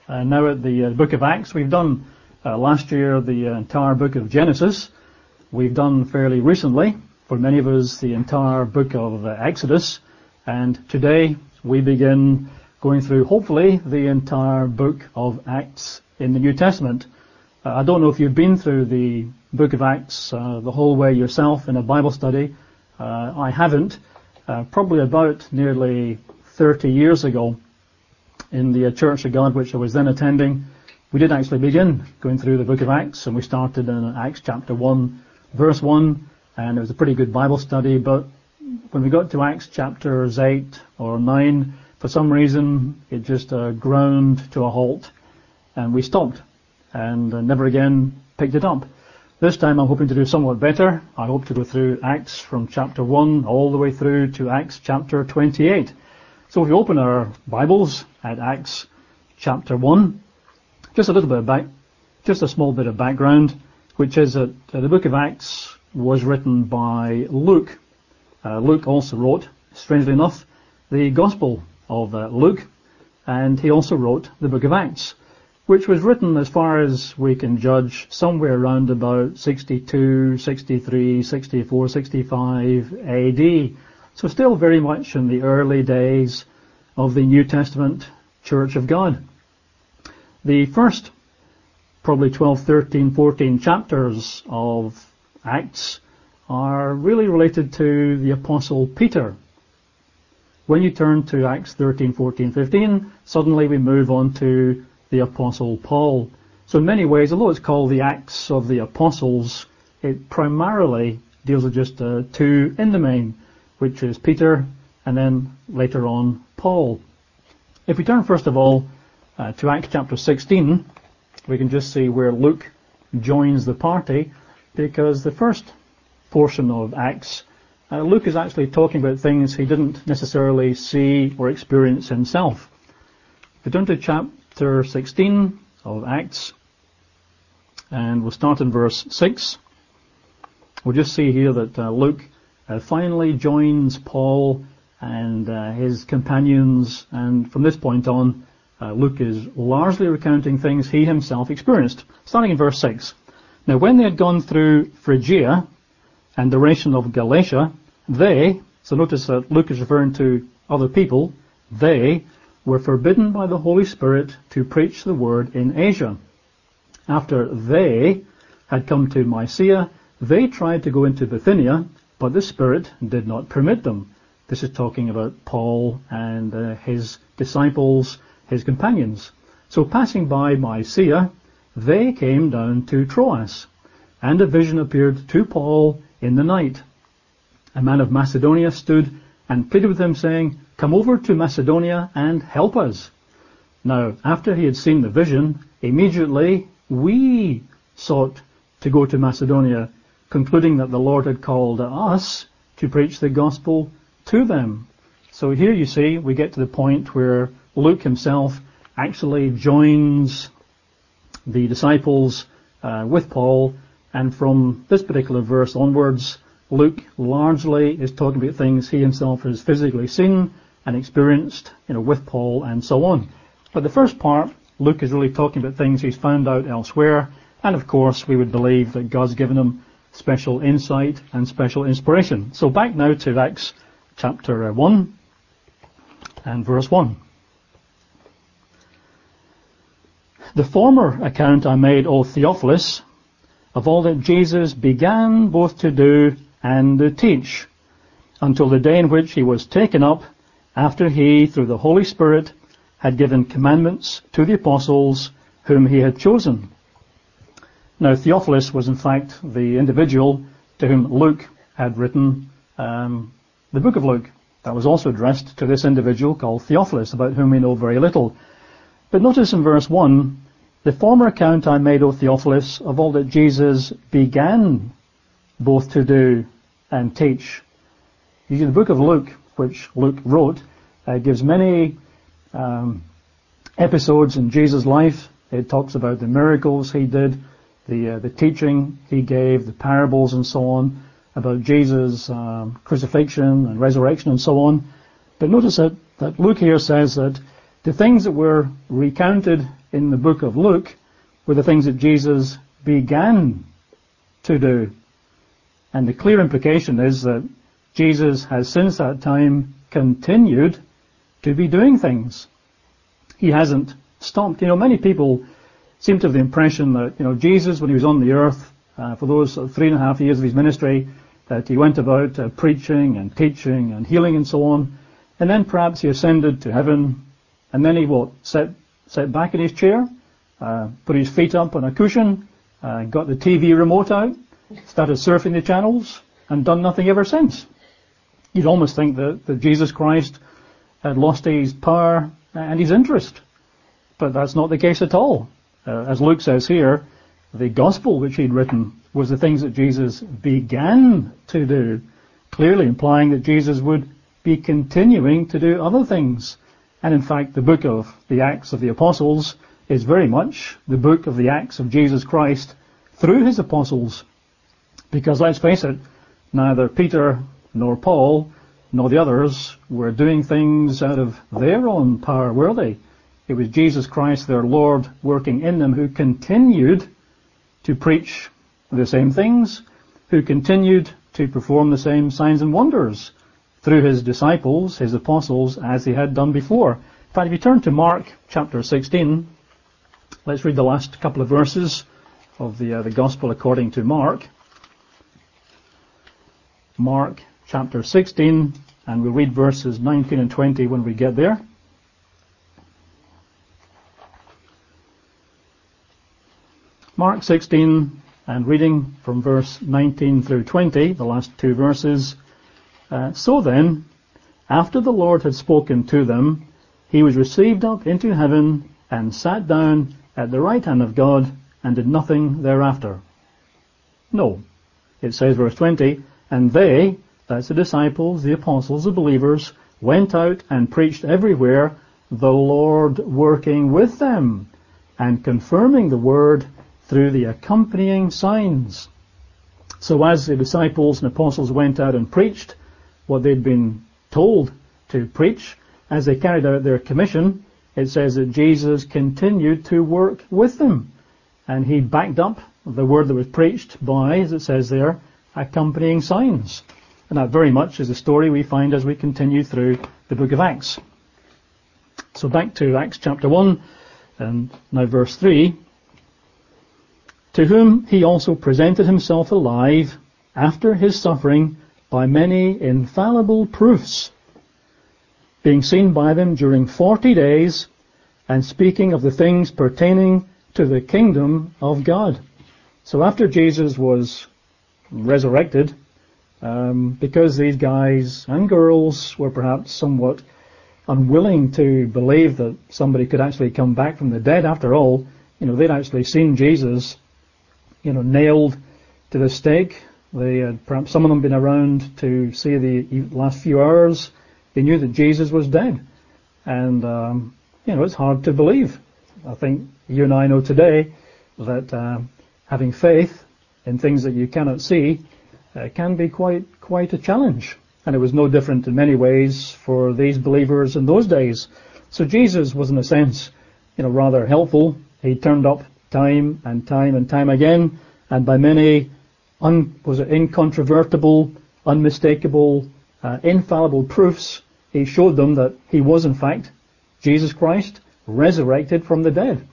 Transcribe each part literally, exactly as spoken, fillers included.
uh, now at the uh, book of Acts. We've done uh, last year the uh, entire book of Genesis. We've done fairly recently, for many of us, the entire book of uh, Exodus. And today we begin going through, hopefully, the entire book of Acts in the New Testament. Uh, I don't know if you've been through the book of Acts uh, the whole way yourself in a Bible study. Uh, I haven't. Uh, probably about nearly thirty years ago, in the uh, Church of God which I was then attending, we did actually begin going through the book of Acts, and we started in Acts chapter one, verse one, and it was a pretty good Bible study. But when we got to Acts chapters eight or nine, for some reason it just uh, ground to a halt, and we stopped and uh, never again picked it up. This time I'm hoping to do somewhat better. I hope to go through Acts from chapter one all the way through to Acts chapter twenty-eight. So if we open our Bibles at Acts chapter one, just a little bit of back, just a small bit of background, which is that uh, the book of Acts was written by Luke. Uh, Luke also wrote, strangely enough, the Gospel of uh, Luke, and he also wrote the book of Acts, which was written, as far as we can judge, somewhere around about sixty-two, sixty-three, sixty-four, sixty-five A D. So still very much in the early days of the New Testament Church of God. The first probably twelve, thirteen, fourteen chapters of Acts are really related to the Apostle Peter. When you turn to Acts thirteen, fourteen, fifteen, suddenly we move on to the Apostle Paul. So in many ways, although it's called the Acts of the Apostles, it primarily deals with just uh, two in the main, which is Peter and then later on Paul. If we turn first of all uh, to Acts chapter sixteen, we can just see where Luke joins the party, because the first portion of Acts, uh, Luke is actually talking about things he didn't necessarily see or experience himself. If we turn to chapter sixteen of Acts, and we'll start in verse six, we'll just see here that uh, Luke uh, finally joins Paul and uh, his companions, and from this point on, uh, Luke is largely recounting things he himself experienced. Starting in verse six. Now when they had gone through Phrygia and the region of Galatia, they, so notice that Luke is referring to other people, they were forbidden by the Holy Spirit to preach the word in Asia. After they had come to Mysia, they tried to go into Bithynia, but the Spirit did not permit them. This is talking about Paul and uh, his disciples, his companions. So passing by Mysia, they came down to Troas, and a vision appeared to Paul in the night. A man of Macedonia stood and pleaded with him, saying, "Come over to Macedonia and help us." Now, after he had seen the vision, immediately we sought to go to Macedonia, concluding that the Lord had called us to preach the gospel to them. So here you see, we get to the point where Luke himself actually joins the disciples uh, with Paul, and from this particular verse onwards, Luke largely is talking about things he himself has physically seen and experienced, you know, with Paul and so on. But the first part, Luke is really talking about things he's found out elsewhere, and of course we would believe that God's given him special insight and special inspiration. So back now to Acts chapter one and verse one. The former account I made, O Theophilus, of all that Jesus began both to do and to teach, until the day in which he was taken up, after he, through the Holy Spirit, had given commandments to the apostles whom he had chosen. Now Theophilus was in fact the individual to whom Luke had written um, the book of Luke. That was also addressed to this individual called Theophilus, about whom we know very little. But notice in verse one, the former account I made, O Theophilus, of all that Jesus began both to do and teach. You see, the book of Luke, which Luke wrote, uh, gives many um, episodes in Jesus' life. It talks about the miracles he did, the uh, the teaching he gave, the parables and so on, about Jesus' um, crucifixion and resurrection and so on. But notice that, that Luke here says that the things that were recounted in the book of Luke were the things that Jesus began to do. And the clear implication is that Jesus has since that time continued to be doing things. He hasn't stopped. You know, many people seem to have the impression that, you know, Jesus, when he was on the earth, uh, for those sort of three and a half years of his ministry, that he went about uh, preaching and teaching and healing and so on, and then perhaps he ascended to heaven, and then he what, sat, sat back in his chair, uh, put his feet up on a cushion, uh, got the T V remote out, started surfing the channels, and done nothing ever since. You'd almost think that, that Jesus Christ had lost his power and his interest. But that's not the case at all. Uh, as Luke says here, the gospel which he'd written was the things that Jesus began to do, clearly implying that Jesus would be continuing to do other things. And in fact, the book of the Acts of the Apostles is very much the book of the Acts of Jesus Christ through his apostles. Because let's face it, neither Peter nor Paul nor the others were doing things out of their own power, were they? It was Jesus Christ, their Lord, working in them, who continued to preach the same things, who continued to perform the same signs and wonders through his disciples, his apostles, as he had done before. In fact, if you turn to Mark chapter sixteen, let's read the last couple of verses of the, uh, the Gospel according to Mark. Mark chapter sixteen, and we'll read verses nineteen and twenty when we get there. Mark sixteen, and reading from verse nineteen through twenty, the last two verses. Uh, so then, after the Lord had spoken to them, he was received up into heaven and sat down at the right hand of God and did nothing thereafter. No, it says verse twenty, and they, that's the disciples, the apostles, the believers, went out and preached everywhere, the Lord working with them and confirming the word through the accompanying signs. So as the disciples and apostles went out and preached what they'd been told to preach, as they carried out their commission, it says that Jesus continued to work with them. And he backed up the word that was preached by, as it says there, accompanying signs. And that very much is the story we find as we continue through the book of Acts. So back to Acts chapter one, and now verse three. To whom he also presented himself alive after his suffering by many infallible proofs, being seen by them during forty days, and speaking of the things pertaining to the kingdom of God. So after Jesus was resurrected, um, because these guys and girls were perhaps somewhat unwilling to believe that somebody could actually come back from the dead after all, you know, they'd actually seen Jesus, you know, nailed to the stake. They had, perhaps some of them, been around to see the last few hours. They knew that Jesus was dead. And, um, you know, it's hard to believe. I think you and I know today that uh, having faith in things that you cannot see uh, can be quite, quite a challenge. And it was no different in many ways for these believers in those days. So Jesus was, in a sense, you know, rather helpful. He turned up time and time and time again, and by many un, was it incontrovertible, unmistakable, uh, infallible proofs, he showed them that he was in fact Jesus Christ, resurrected from the dead.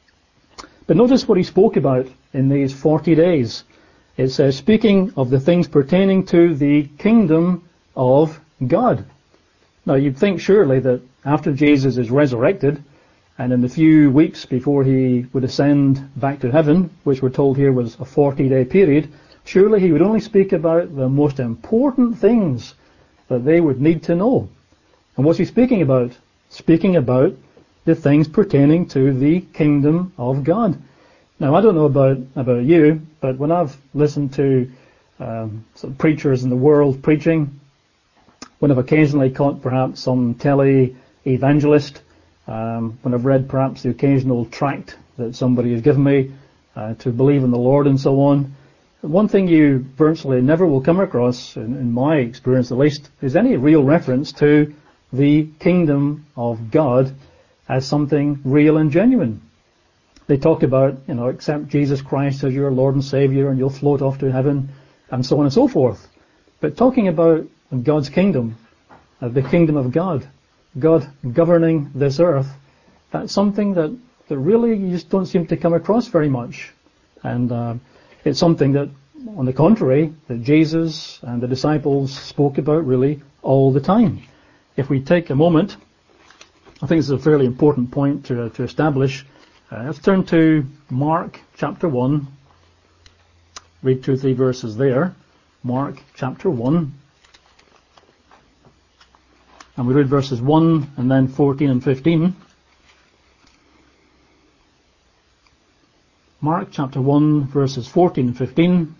But notice what he spoke about in these forty days. It says, speaking of the things pertaining to the kingdom of God. Now you'd think surely that after Jesus is resurrected, and in the few weeks before he would ascend back to heaven, which we're told here was a forty-day period, surely he would only speak about the most important things that they would need to know. And what's he speaking about? Speaking about the things pertaining to the kingdom of God. Now, I don't know about, about you, but when I've listened to um, some preachers in the world preaching, when I've occasionally caught perhaps some telly evangelist, Um, when I've read perhaps the occasional tract that somebody has given me uh, to believe in the Lord and so on, one thing you virtually never will come across, in, in my experience at least, is any real reference to the kingdom of God as something real and genuine. They talk about, you know, accept Jesus Christ as your Lord and Savior and you'll float off to heaven, and so on and so forth. But talking about God's kingdom, uh, the kingdom of God, God governing this earth, that's something that, that really you just don't seem to come across very much. And uh, it's something that, on the contrary, that Jesus and the disciples spoke about really all the time. If we take a moment, I think this is a fairly important point to, uh, to establish. Uh, let's turn to Mark chapter one. Read two or three verses there. Mark chapter one. And we read verses one and then fourteen and fifteen. Mark chapter one, verses fourteen and fifteen.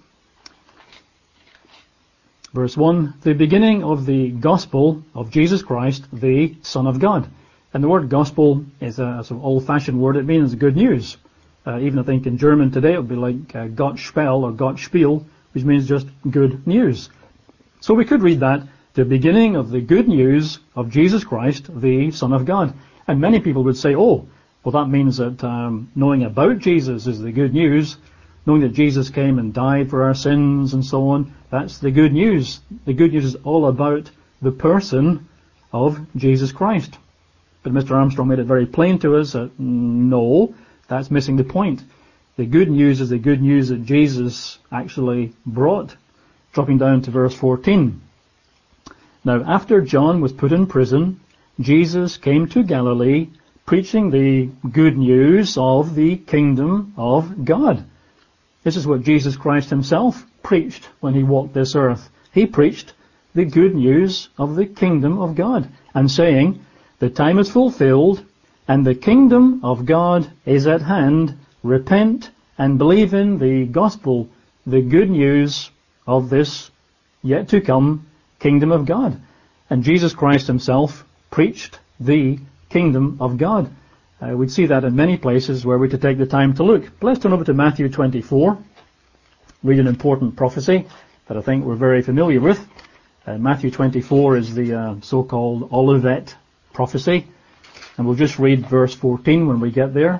Verse one, the beginning of the gospel of Jesus Christ, the Son of God. And the word gospel is a sort of old-fashioned word. It means good news. Uh, even I think in German today it would be like uh, Gottspel or Gottspiel, which means just good news. So we could read that, the beginning of the good news of Jesus Christ, the Son of God. And many people would say, oh, well that means that um, knowing about Jesus is the good news. Knowing that Jesus came and died for our sins and so on, that's the good news. The good news is all about the person of Jesus Christ. But Mister Armstrong made it very plain to us that no, that's missing the point. The good news is the good news that Jesus actually brought. Dropping down to verse fourteen. Now, after John was put in prison, Jesus came to Galilee, preaching the good news of the kingdom of God. This is what Jesus Christ himself preached when he walked this earth. He preached the good news of the kingdom of God, and saying, the time is fulfilled, and the kingdom of God is at hand. Repent and believe in the gospel, the good news of this yet to come kingdom of God. And Jesus Christ himself preached the kingdom of God. Uh, we'd see that in many places where we could take the time to look. But let's turn over to Matthew twenty-four, read an important prophecy that I think we're very familiar with. Uh, Matthew twenty-four is the uh, so-called Olivet prophecy, and we'll just read verse fourteen when we get there.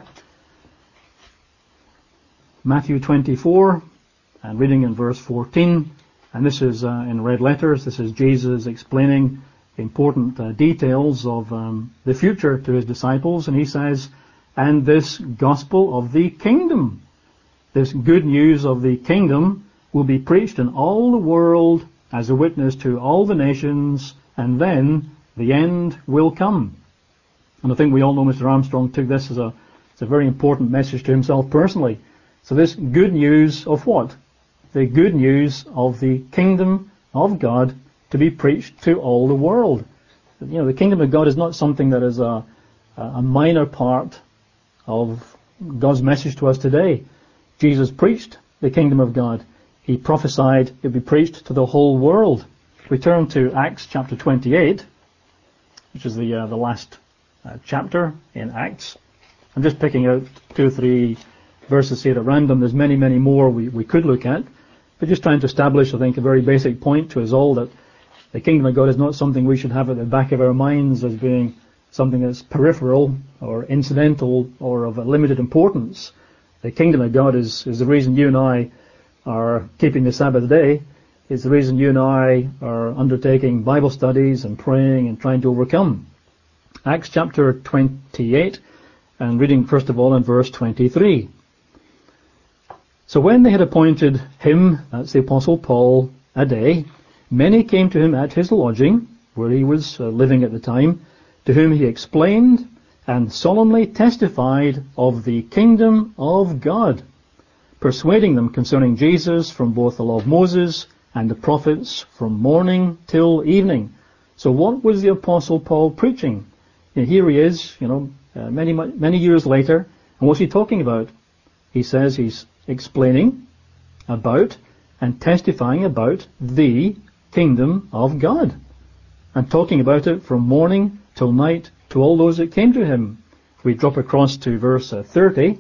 Matthew twenty-four, and reading in verse fourteen, and this is uh, in red letters. This is Jesus explaining important uh, details of um, the future to his disciples, and he says, and this gospel of the kingdom, this good news of the kingdom, will be preached in all the world as a witness to all the nations, and then the end will come. And I think we all know Mister Armstrong took this as a, as a very important message to himself personally. So this good news of what? The good news of the kingdom of God to be preached to all the world. You know, the kingdom of God is not something that is a, a minor part of God's message to us today. Jesus preached the kingdom of God. He prophesied it would be preached to the whole world. We turn to Acts chapter twenty-eight, which is the uh, the last uh, chapter in Acts. I'm just picking out two or three verses here at random. There's many, many more we, we could look at. But just trying to establish, I think, a very basic point to us all that the kingdom of God is not something we should have at the back of our minds as being something that's peripheral or incidental or of a limited importance. The kingdom of God is, is the reason you and I are keeping the Sabbath day. It's the reason you and I are undertaking Bible studies and praying and trying to overcome. Acts chapter twenty-eight, and reading first of all in verse twenty-three. So when they had appointed him, that's the Apostle Paul, a day, many came to him at his lodging, where he was uh, living at the time, to whom he explained and solemnly testified of the kingdom of God, persuading them concerning Jesus from both the law of Moses and the prophets from morning till evening. So what was the Apostle Paul preaching? And here he is, you know, uh, many, many years later, and what's he talking about? He says he's explaining about and testifying about the kingdom of God, and talking about it from morning till night to all those that came to him. We drop across to verse uh, thirty.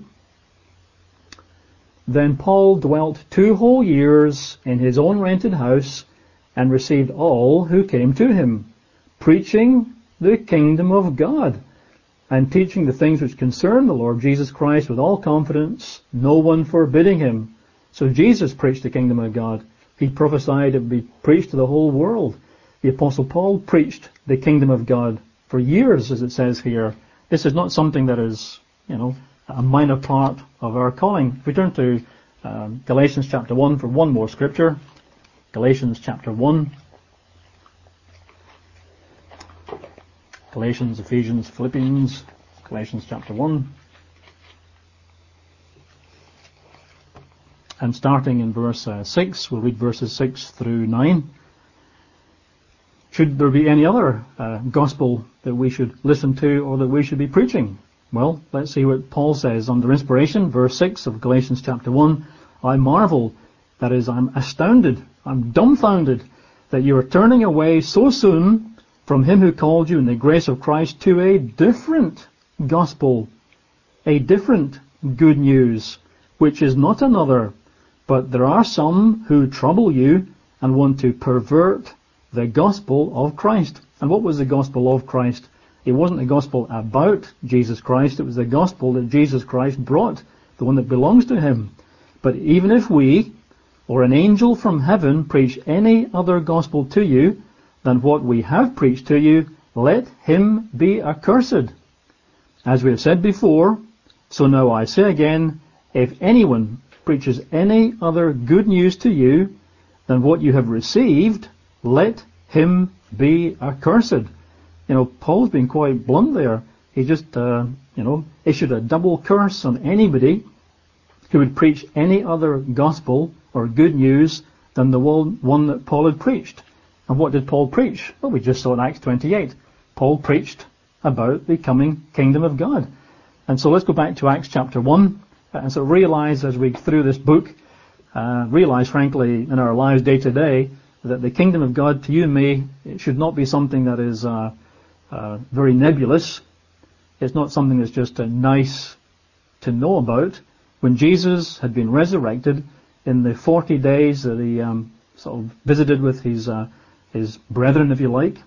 Then Paul dwelt two whole years in his own rented house and received all who came to him, preaching the kingdom of God. and teaching the things which concern the Lord Jesus Christ with all confidence, no one forbidding him. So Jesus preached the kingdom of God. He prophesied it would be preached to the whole world. The Apostle Paul preached the kingdom of God for years, as it says here. This is not something that is, you know, a minor part of our calling. If we turn to um, Galatians chapter one for one more scripture. Galatians chapter one. Galatians, Ephesians, Philippians, Galatians chapter one. And starting in verse uh, six, we'll read verses six through nine. Should there be any other uh, gospel that we should listen to or that we should be preaching? Well, let's see what Paul says under inspiration, verse six of Galatians chapter one. I marvel, that is, I'm astounded, I'm dumbfounded that you are turning away so soon from him who called you in the grace of Christ to a different gospel, a different good news, which is not another, but there are some who trouble you and want to pervert the gospel of Christ. And what was the gospel of Christ? It wasn't the gospel about Jesus Christ, it was the gospel that Jesus Christ brought, the one that belongs to him. But even if we, or an angel from heaven, preach any other gospel to you than what we have preached to you, let him be accursed. As we have said before, so now I say again, if anyone preaches any other good news to you than what you have received, let him be accursed. You know, Paul's been quite blunt there. He just, uh, you know, issued a double curse on anybody who would preach any other gospel or good news than the one that Paul had preached. And what did Paul preach? Well, we just saw in Acts twenty-eight. Paul preached about the coming kingdom of God. And so let's go back to Acts chapter one and so realize as we through this book, uh, realize frankly in our lives day to day that the kingdom of God to you and me, it should not be something that is uh, uh, very nebulous. It's not something that's just uh, nice to know about. When Jesus had been resurrected in the forty days that he um, sort of visited with his uh, his brethren, if you like,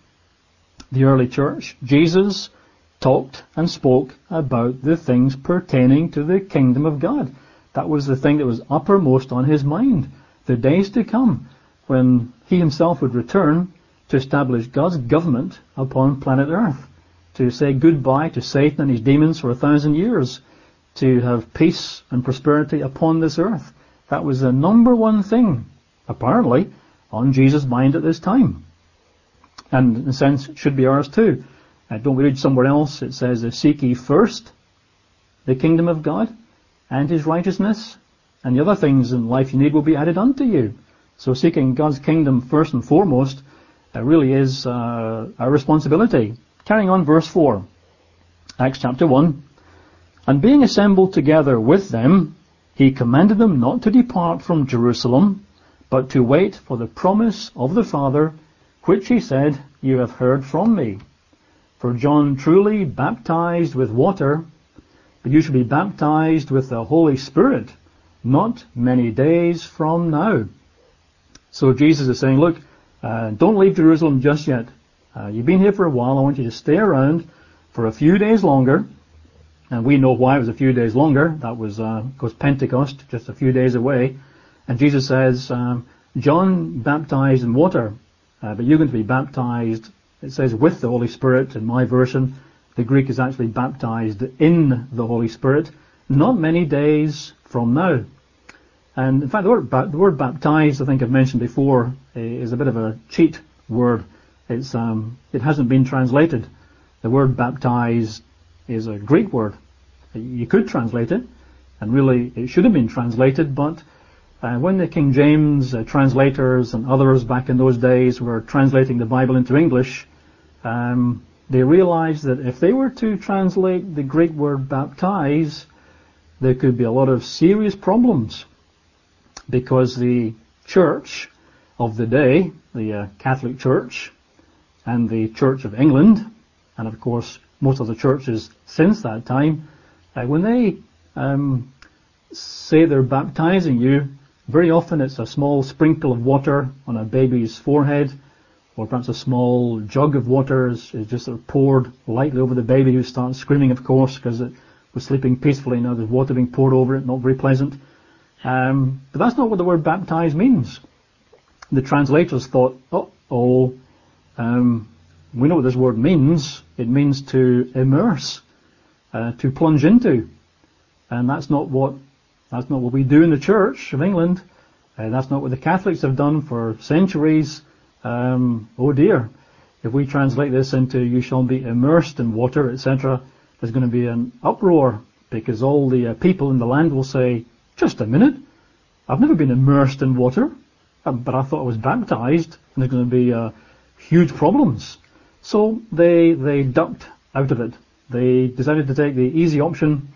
the early church, Jesus talked and spoke about the things pertaining to the kingdom of God. That was the thing that was uppermost on his mind. The days to come when he himself would return to establish God's government upon planet Earth, to say goodbye to Satan and his demons for a thousand years, to have peace and prosperity upon this earth. That was the number one thing, apparently, on Jesus' mind at this time. And in a sense, it should be ours too. Uh, don't we read somewhere else, it says, seek ye first the kingdom of God and his righteousness, and the other things in life you need will be added unto you. So seeking God's kingdom first and foremost uh, really is uh, our responsibility. Carrying on, verse four, Acts chapter one. And being assembled together with them, he commanded them not to depart from Jerusalem, but to wait for the promise of the Father, which he said, you have heard from me. For John truly baptized with water, but you shall be baptized with the Holy Spirit not many days from now. So Jesus is saying, look, uh, don't leave Jerusalem just yet. Uh, you've been here for a while. I want you to stay around for a few days longer. And we know why it was a few days longer. That was, uh, because Pentecost, just a few days away. And Jesus says, um, John baptized in water, uh, but you're going to be baptized, it says, with the Holy Spirit in my version. The Greek is actually baptized in the Holy Spirit, not many days from now. And in fact, the word, the word baptized, I think I've mentioned before, is a bit of a cheat word. It's, um, it hasn't been translated. The word baptized is a Greek word. You could translate it, and really it should have been translated, but uh, when the King James uh, translators and others back in those days were translating the Bible into English, um, they realized that if they were to translate the Greek word baptize, there could be a lot of serious problems, because the church of the day, the uh, Catholic Church and the Church of England, and of course most of the churches since that time, uh, when they um, say they're baptizing you, very often it's a small sprinkle of water on a baby's forehead, or perhaps a small jug of water is, is just sort of poured lightly over the baby, who starts screaming, of course, because it was sleeping peacefully. Now there's water being poured over it, not very pleasant. Um, but that's not what the word baptize means. The translators thought, oh, oh, um, we know what this word means. It means to immerse, uh, to plunge into, and that's not what that's not what we do in the Church of England. Uh, that's not what the Catholics have done for centuries. Um, oh dear, if we translate this into "you shall be immersed in water," et cetera, there's going to be an uproar, because all the uh, people in the land will say, "Just a minute, I've never been immersed in water, but I thought I was baptized," and there's going to be uh, huge problems. So they they ducked out of it. They decided to take the easy option,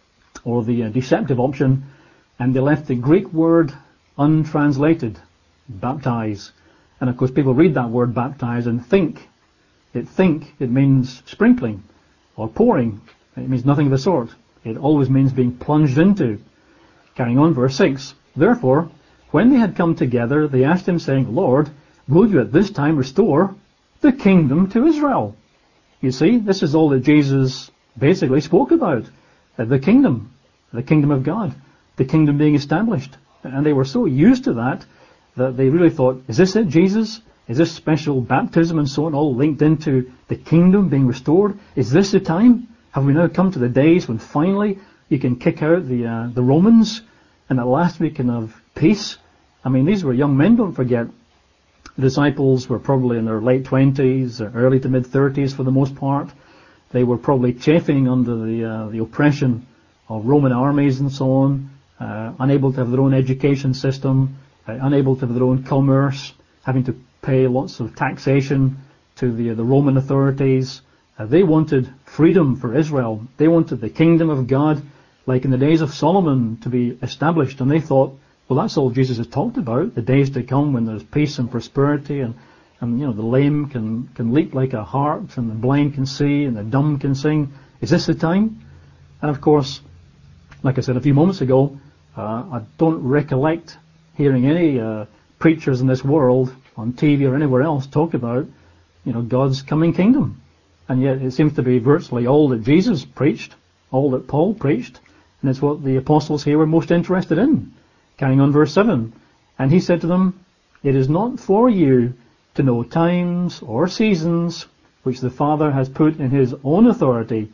or the uh, deceptive option, and they left the Greek word untranslated, baptize. And of course people read that word baptize and think, it think it means sprinkling or pouring. It means nothing of the sort. It always means being plunged into. Carrying on, verse six. Therefore, when they had come together, they asked him, saying, Lord, will you at this time restore the kingdom to Israel? You see, this is all that Jesus basically spoke about. Uh, the kingdom, the kingdom of God, the kingdom being established. And they were so used to that, that they really thought, is this it, Jesus? Is this special baptism and so on all linked into the kingdom being restored? Is this the time? Have we now come to the days when finally you can kick out the uh, the Romans, and at last we can have peace? I mean, these were young men, don't forget. The disciples were probably in their late twenties, or early to mid-thirties for the most part. They were probably chafing under the uh, the oppression of Roman armies and so on, uh, unable to have their own education system, uh, unable to have their own commerce, having to pay lots of taxation to the uh, the Roman authorities. Uh, they wanted freedom for Israel. They wanted the kingdom of God, like in the days of Solomon, to be established. And they thought, well, that's all Jesus has talked about, the days to come when there's peace and prosperity, and, and you know, the lame can, can leap like a hart, and the blind can see, and the dumb can sing. Is this the time? And of course, like I said a few moments ago, uh, I don't recollect hearing any uh, preachers in this world, on T V or anywhere else, talk about, you know, God's coming kingdom. And yet it seems to be virtually all that Jesus preached, all that Paul preached, and it's what the apostles here were most interested in. Carrying on, verse seven. And he said to them, it is not for you to know times or seasons which the Father has put in his own authority,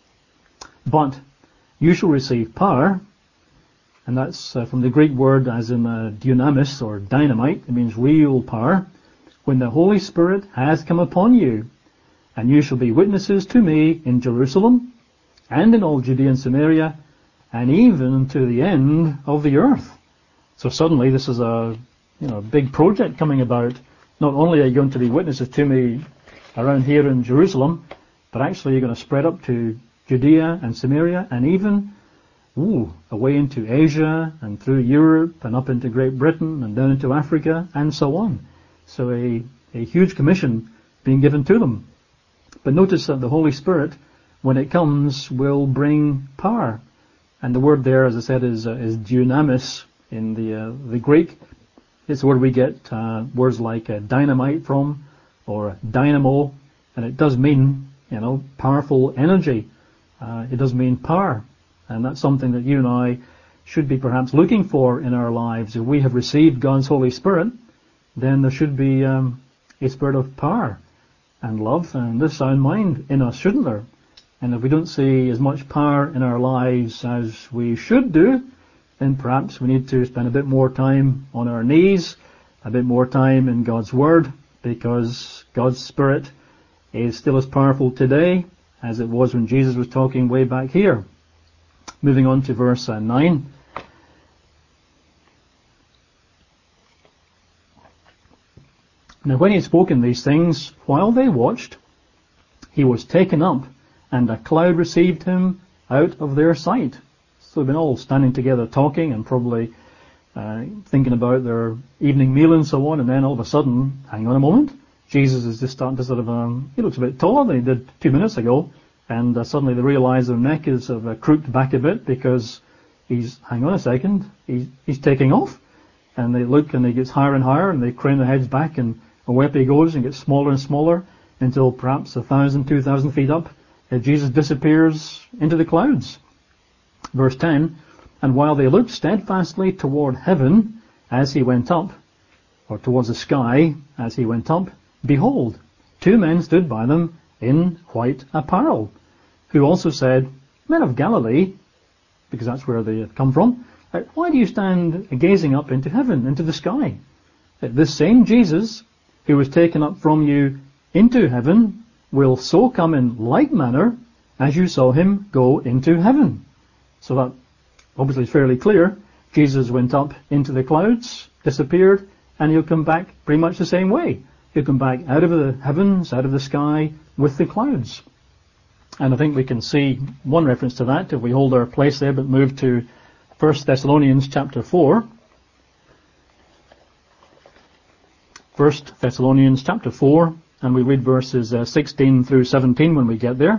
but you shall receive power. And that's uh, from the Greek word as in uh, dunamis, or dynamite. It means real power. When the Holy Spirit has come upon you, and you shall be witnesses to me in Jerusalem, and in all Judea and Samaria, and even to the end of the earth. So suddenly this is a, you know, big project coming about. Not only are you going to be witnesses to me around here in Jerusalem, but actually you're going to spread up to Judea and Samaria, and even ooh, away into Asia, and through Europe, and up into Great Britain, and down into Africa, and so on. So a, a huge commission being given to them. But notice that the Holy Spirit, when it comes, will bring power. And the word there, as I said, is uh, is dunamis in the uh, the Greek. It's where we get uh, words like uh, dynamite from, or dynamo, and it does mean, you know, powerful energy. Uh, it does mean power, and that's something that you and I should be perhaps looking for in our lives. If we have received God's Holy Spirit, then there should be um, a spirit of power and love and this sound mind in us, shouldn't there? And if we don't see as much power in our lives as we should do, then perhaps we need to spend a bit more time on our knees, a bit more time in God's Word, because God's Spirit is still as powerful today as it was when Jesus was talking way back here. Moving on to verse uh, nine. Now when he had spoken these things, while they watched, he was taken up, and a cloud received him out of their sight. So they've been all standing together talking, and probably uh, thinking about their evening meal and so on, and then all of a sudden, hang on a moment, Jesus is just starting to sort of, um, he looks a bit taller than he did two minutes ago, and uh, suddenly they realise their neck is sort of uh, crooked back a bit, because he's, hang on a second, he's, he's taking off. And they look, and he gets higher and higher, and they crane their heads back, and away up he goes and gets smaller and smaller until perhaps a thousand, two thousand feet up, uh, Jesus disappears into the clouds. Verse ten, and while they looked steadfastly toward heaven as he went up, or towards the sky as he went up, behold, two men stood by them in white apparel, who also said, Men of Galilee, because that's where they had come from, uh, why do you stand gazing up into heaven, into the sky? Uh, this same Jesus, who was taken up from you into heaven, will so come in like manner as you saw him go into heaven. So that obviously is fairly clear. Jesus went up into the clouds, disappeared, and he'll come back pretty much the same way. He'll come back out of the heavens, out of the sky, with the clouds. And I think we can see one reference to that if we hold our place there, but move to First Thessalonians chapter four. First Thessalonians chapter four, and we read verses uh, sixteen through seventeen when we get there.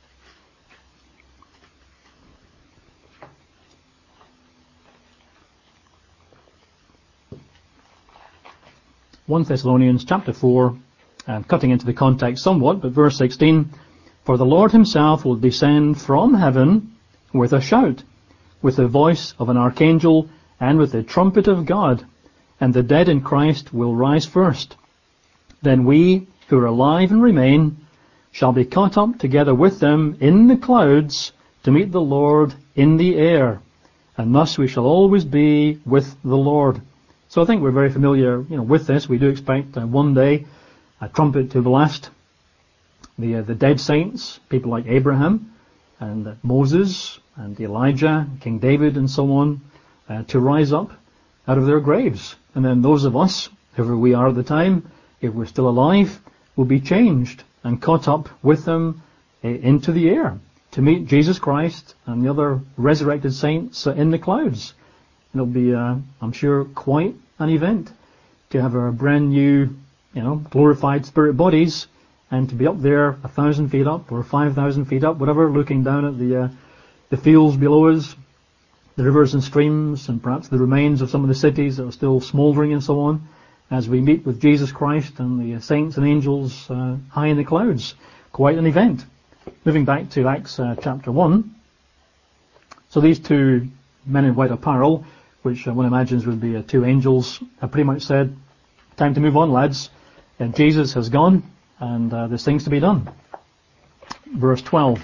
First Thessalonians chapter four, and cutting into the context somewhat, but verse sixteen, For the Lord himself will descend from heaven with a shout, with the voice of an archangel, and with the trumpet of God, and the dead in Christ will rise first. Then we, who are alive and remain, shall be caught up together with them in the clouds to meet the Lord in the air, and thus we shall always be with the Lord. So I think we're very familiar, you know, with this. We do expect uh, one day a trumpet to blast. The uh, the dead saints, people like Abraham and uh, Moses and Elijah, King David, and so on, uh, to rise up out of their graves. And then those of us, whoever we are at the time, if we're still alive, will be changed and caught up with them uh, into the air to meet Jesus Christ and the other resurrected saints uh, in the clouds. It'll be, uh, I'm sure, quite an event to have our brand new, you know, glorified spirit bodies, and to be up there a thousand feet up or five thousand feet up, whatever, looking down at the uh, the fields below us, the rivers and streams, and perhaps the remains of some of the cities that are still smouldering and so on, as we meet with Jesus Christ and the saints and angels uh, high in the clouds. Quite an event. Moving back to Acts uh, chapter one. So these two men in white apparel, which uh, one imagines would be uh, two angels, have pretty much said, time to move on, lads. Uh, Jesus has gone, and uh, there's things to be done. Verse twelve.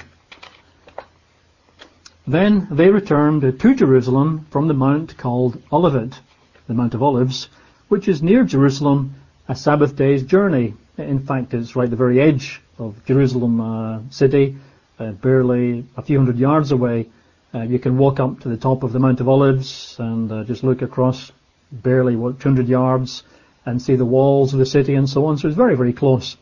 Then they returned to Jerusalem from the mount called Olivet, the Mount of Olives, which is near Jerusalem, a Sabbath day's journey. In fact, it's right at the very edge of Jerusalem uh, city, uh, barely a few hundred yards away. Uh, you can walk up to the top of the Mount of Olives and uh, just look across barely, what, two hundred yards and see the walls of the city and so on. So it's very, very close.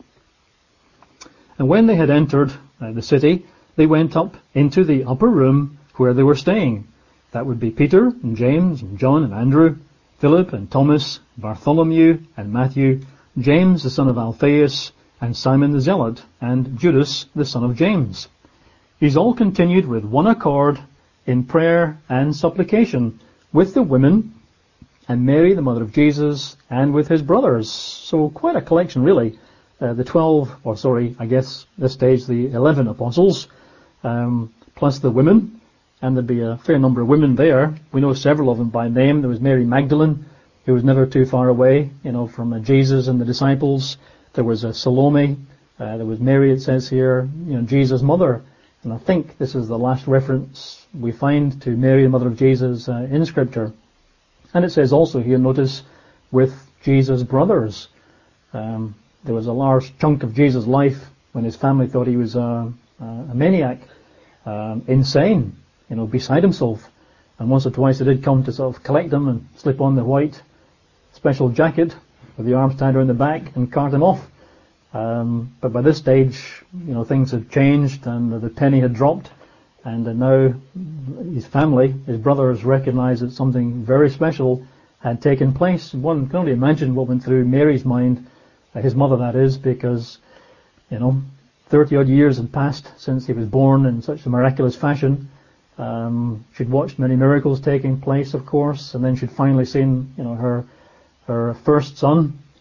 And when they had entered uh, the city, they went up into the upper room where they were staying. That would be Peter and James and John and Andrew, Philip and Thomas, Bartholomew and Matthew, James the son of Alphaeus, and Simon the Zealot, and Judas the son of James. These all continued with one accord in prayer and supplication with the women and Mary the mother of Jesus and with his brothers. So quite a collection really. Uh, the twelve, or sorry, I guess this stage the eleven apostles, um, plus the women, and there'd be a fair number of women there. We know several of them by name. There was Mary Magdalene, who was never too far away, you know, from uh, Jesus and the disciples. There was uh, Salome. Uh, there was Mary, it says here, you know, Jesus' mother. And I think this is the last reference we find to Mary, the mother of Jesus, uh, in Scripture. And it says also here, notice, with Jesus' brothers. Um, there was a large chunk of Jesus' life when his family thought he was uh, uh, a maniac, um, insane, you know, beside himself. And once or twice they did come to sort of collect him and slip on the white special jacket with the arms tied around the back and cart him off. Um, but by this stage, you know, things had changed and the penny had dropped, and uh, now his family, his brothers, recognized that something very special had taken place. One can only imagine what went through Mary's mind, uh, his mother that is, because, you know, thirty odd years had passed since he was born in such a miraculous fashion. Um, she'd watched many miracles taking place, of course, and then she'd finally seen, you know, her her first son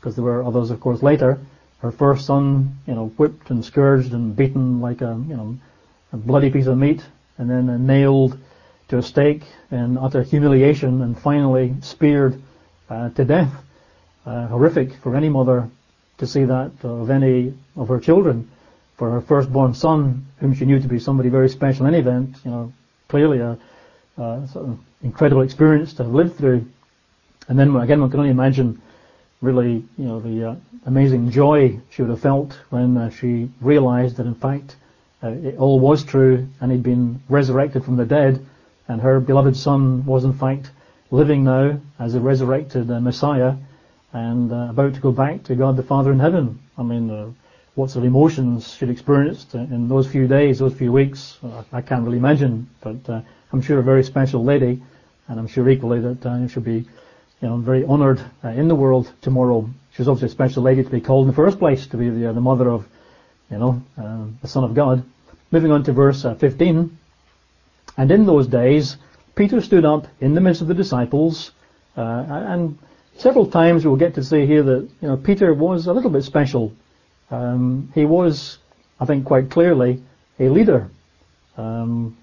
because there were others, of course, later. Her first son, you know, whipped and scourged and beaten like a, you know, a bloody piece of meat, and then uh, nailed to a stake in utter humiliation, and finally speared uh, to death. Uh, horrific for any mother to see that of any of her children. For her firstborn son, whom she knew to be somebody very special in any event, you know, clearly a, a sort of incredible experience to have lived through. And then again, one can only imagine really, you know, the uh, amazing joy she would have felt when uh, she realized that in fact uh, it all was true, and he'd been resurrected from the dead, and her beloved son was in fact living now as a resurrected uh, Messiah, and uh, about to go back to God the Father in heaven. I mean, uh, what sort of emotions she'd experienced in those few days, those few weeks, uh, I can't really imagine, but uh, I'm sure a very special lady, and I'm sure equally that uh, she'll be, you know, very honoured uh, in the world tomorrow. She was obviously a special lady to be called in the first place, to be the, uh, the mother of, you know, uh, the Son of God. Moving on to verse uh, fifteen. And in those days, Peter stood up in the midst of the disciples, uh, and several times we'll get to see here that, you know, Peter was a little bit special. Um, he was, I think, quite clearly a leader. Um,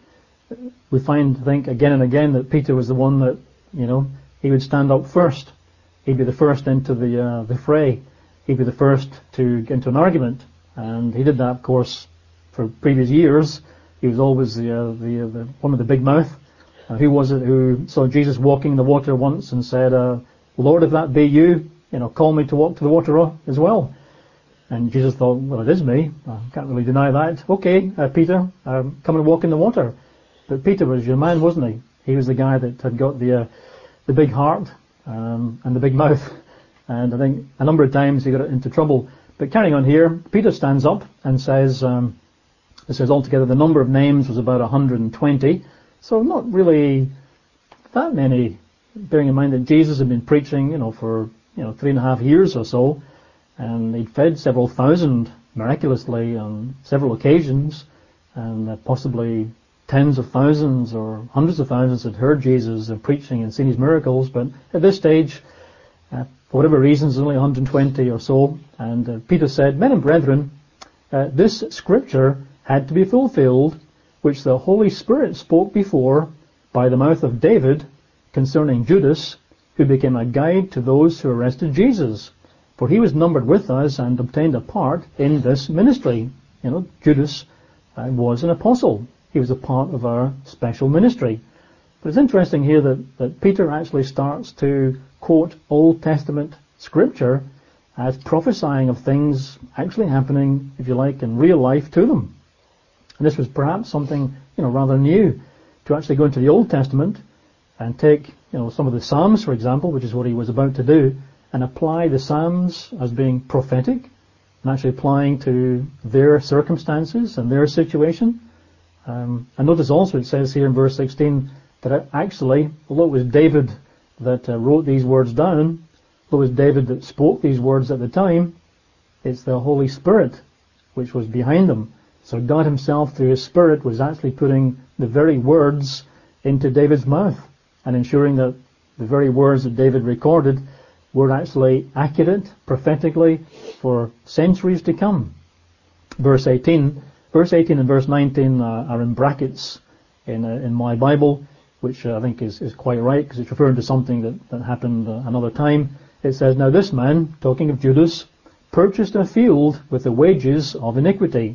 we find, I think, again and again that Peter was the one that, you know, he would stand up first. He'd be the first into the uh, the fray. He'd be the first to get into an argument, and he did that, of course, for previous years. He was always the uh, the, uh, the one with the big mouth. Uh, who was it who saw Jesus walking the water once and said, uh, "Lord, if that be you, you know, call me to walk to the water as well"? And Jesus thought, well, it is me. I can't really deny that. Okay, uh, Peter, um, come and walk in the water. But Peter was your man, wasn't he? He was the guy that had got the uh, the big heart um, and the big mouth. And I think a number of times he got into trouble. But carrying on here, Peter stands up and says, um, it says altogether the number of names was about one hundred twenty. So not really that many, bearing in mind that Jesus had been preaching, you know, for, you know, three and a half years or so. And he'd fed several thousand miraculously on several occasions, and uh, possibly tens of thousands or hundreds of thousands had heard Jesus uh, preaching and seen his miracles. But at this stage, uh, for whatever reasons, only one hundred twenty or so. And uh, Peter said, "Men and brethren, uh, this scripture had to be fulfilled, which the Holy Spirit spoke before by the mouth of David concerning Judas, who became a guide to those who arrested Jesus. For he was numbered with us and obtained a part in this ministry." You know, Judas uh, was an apostle. He was a part of our special ministry. But it's interesting here that, that Peter actually starts to quote Old Testament scripture as prophesying of things actually happening, if you like, in real life to them. And this was perhaps something, you know, rather new, to actually go into the Old Testament and take, you know, some of the Psalms, for example, which is what he was about to do, and apply the Psalms as being prophetic, and actually applying to their circumstances and their situation. Um, and notice also it says here in verse sixteen that actually, although it was David that uh, wrote these words down, although it was David that spoke these words at the time, it's the Holy Spirit which was behind them. So God himself, through his Spirit, was actually putting the very words into David's mouth and ensuring that the very words that David recorded were actually accurate prophetically for centuries to come. Verse eighteen, verse eighteen and verse nineteen uh, are in brackets in uh, in my Bible, which uh, I think is, is quite right, because it's referring to something that, that happened uh, another time. It says, "Now this man," talking of Judas, "purchased a field with the wages of iniquity.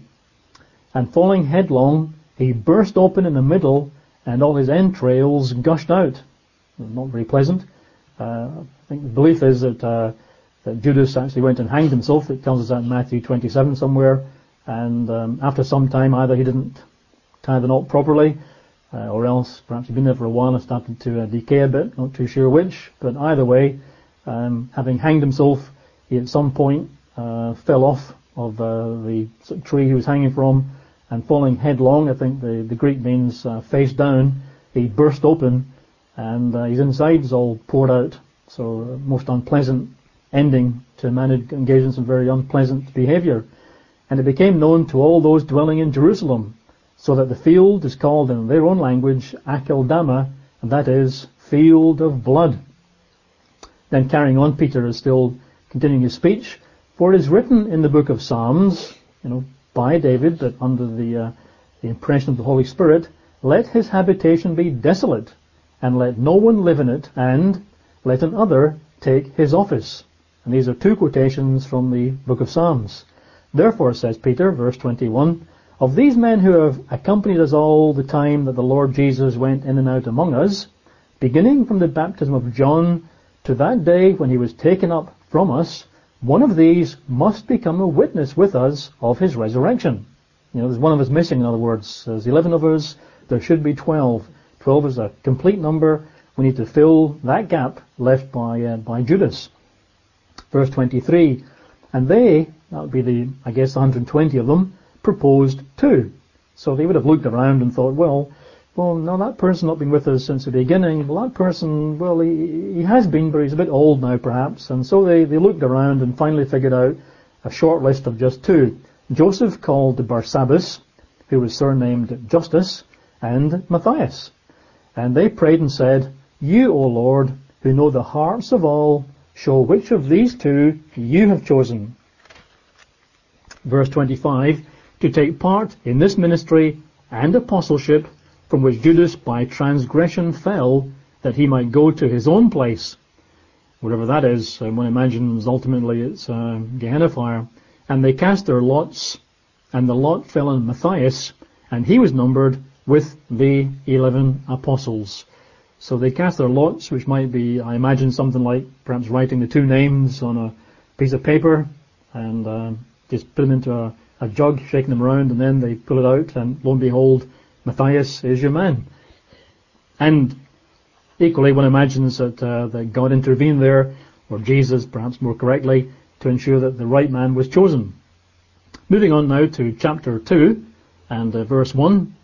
And falling headlong, he burst open in the middle, and all his entrails gushed out." Not very pleasant. Uh, I think the belief is that, uh, that Judas actually went and hanged himself. It tells us that in Matthew twenty-seven somewhere. And um, after some time, either he didn't tie the knot properly, uh, or else perhaps he'd been there for a while and started to uh, decay a bit. Not too sure which. But either way, um, having hanged himself, he at some point uh, fell off of uh, the tree he was hanging from, and falling headlong, I think the, the Greek means uh, face down, he burst open, and uh, his insides all poured out. So uh, most unpleasant ending to a man who engaged in some very unpleasant behaviour. "And it became known to all those dwelling in Jerusalem, so that the field is called in their own language Akeldama, and that is field of blood." Then carrying on, Peter is still continuing his speech, for it is written in the book of Psalms, you know, by David, that under the, uh, the impression of the Holy Spirit, let his habitation be desolate, and let no one live in it, and let another take his office. And these are two quotations from the book of Psalms. Therefore, says Peter, verse twenty-one, of these men who have accompanied us all the time that the Lord Jesus went in and out among us, beginning from the baptism of John to that day when he was taken up from us, one of these must become a witness with us of his resurrection. You know, there's one of us missing, in other words. There's eleven of us, there should be twelve. Twelve is a complete number. We need to fill that gap left by uh, by Judas. Verse twenty-three, and they, that would be the, I guess, one hundred twenty of them, proposed two. So they would have looked around and thought, well, well, no, that person's not been with us since the beginning. Well, that person, well, he, he has been, but he's a bit old now, perhaps. And so they, they looked around and finally figured out a short list of just two. Joseph called Barsabbas, who was surnamed Justus, and Matthias. And they prayed and said, you, O Lord, who know the hearts of all, show which of these two you have chosen. Verse twenty-five, to take part in this ministry and apostleship, from which Judas by transgression fell, that he might go to his own place. Whatever that is, one imagines ultimately it's uh, Gehenna fire. And they cast their lots, and the lot fell on Matthias, and he was numbered with the eleven apostles. So they cast their lots, which might be, I imagine, something like perhaps writing the two names on a piece of paper, and uh, just put them into a, a jug, shaking them around, and then they pull it out, and lo and behold, Matthias is your man. And equally, one imagines that, uh, that God intervened there, or Jesus, perhaps more correctly, to ensure that the right man was chosen. Moving on now to chapter two and uh, verse one.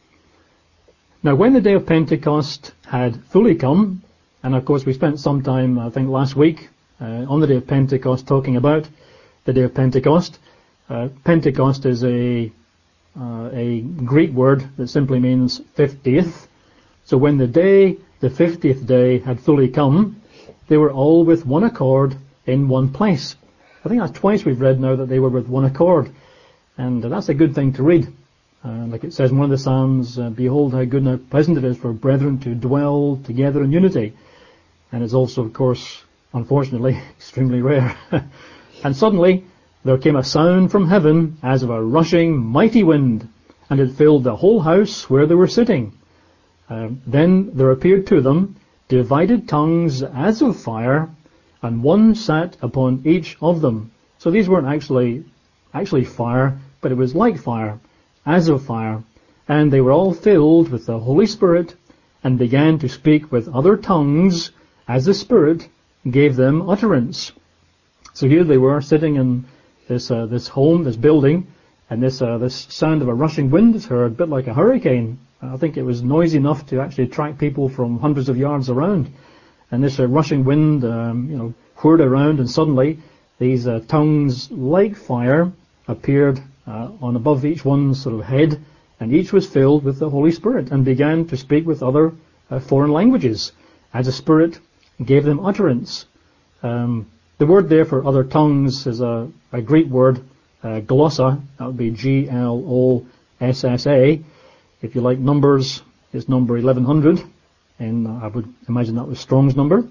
Now when the day of Pentecost had fully come, and of course we spent some time, I think last week, uh, on the day of Pentecost talking about the day of Pentecost. Uh, Pentecost is a Uh, a Greek word that simply means fiftieth. So when the day, the fiftieth day, had fully come, they were all with one accord in one place. I think that's twice we've read now that they were with one accord. And uh, that's a good thing to read. Uh, like it says in one of the Psalms, uh, behold how good and how pleasant it is for brethren to dwell together in unity. And it's also, of course, unfortunately, extremely rare. And suddenly, there came a sound from heaven as of a rushing mighty wind, and it filled the whole house where they were sitting. Uh, then there appeared to them divided tongues as of fire, and one sat upon each of them. So these weren't actually actually fire, but it was like fire, as of fire. And they were all filled with the Holy Spirit, and began to speak with other tongues as the Spirit gave them utterance. So here they were sitting in this uh, this home, this building, and this uh, this sound of a rushing wind is heard, a bit like a hurricane. I think it was noisy enough to actually attract people from hundreds of yards around. And this uh, rushing wind, um, you know, whirred around, and suddenly these uh, tongues like fire appeared uh, on above each one's sort of head, and each was filled with the Holy Spirit and began to speak with other uh, foreign languages as the Spirit gave them utterance. Um, the word there for other tongues is a, a Greek word, uh, glossa. That would be G L O S S A. If you like numbers, it's number eleven hundred, and I would imagine that was Strong's number.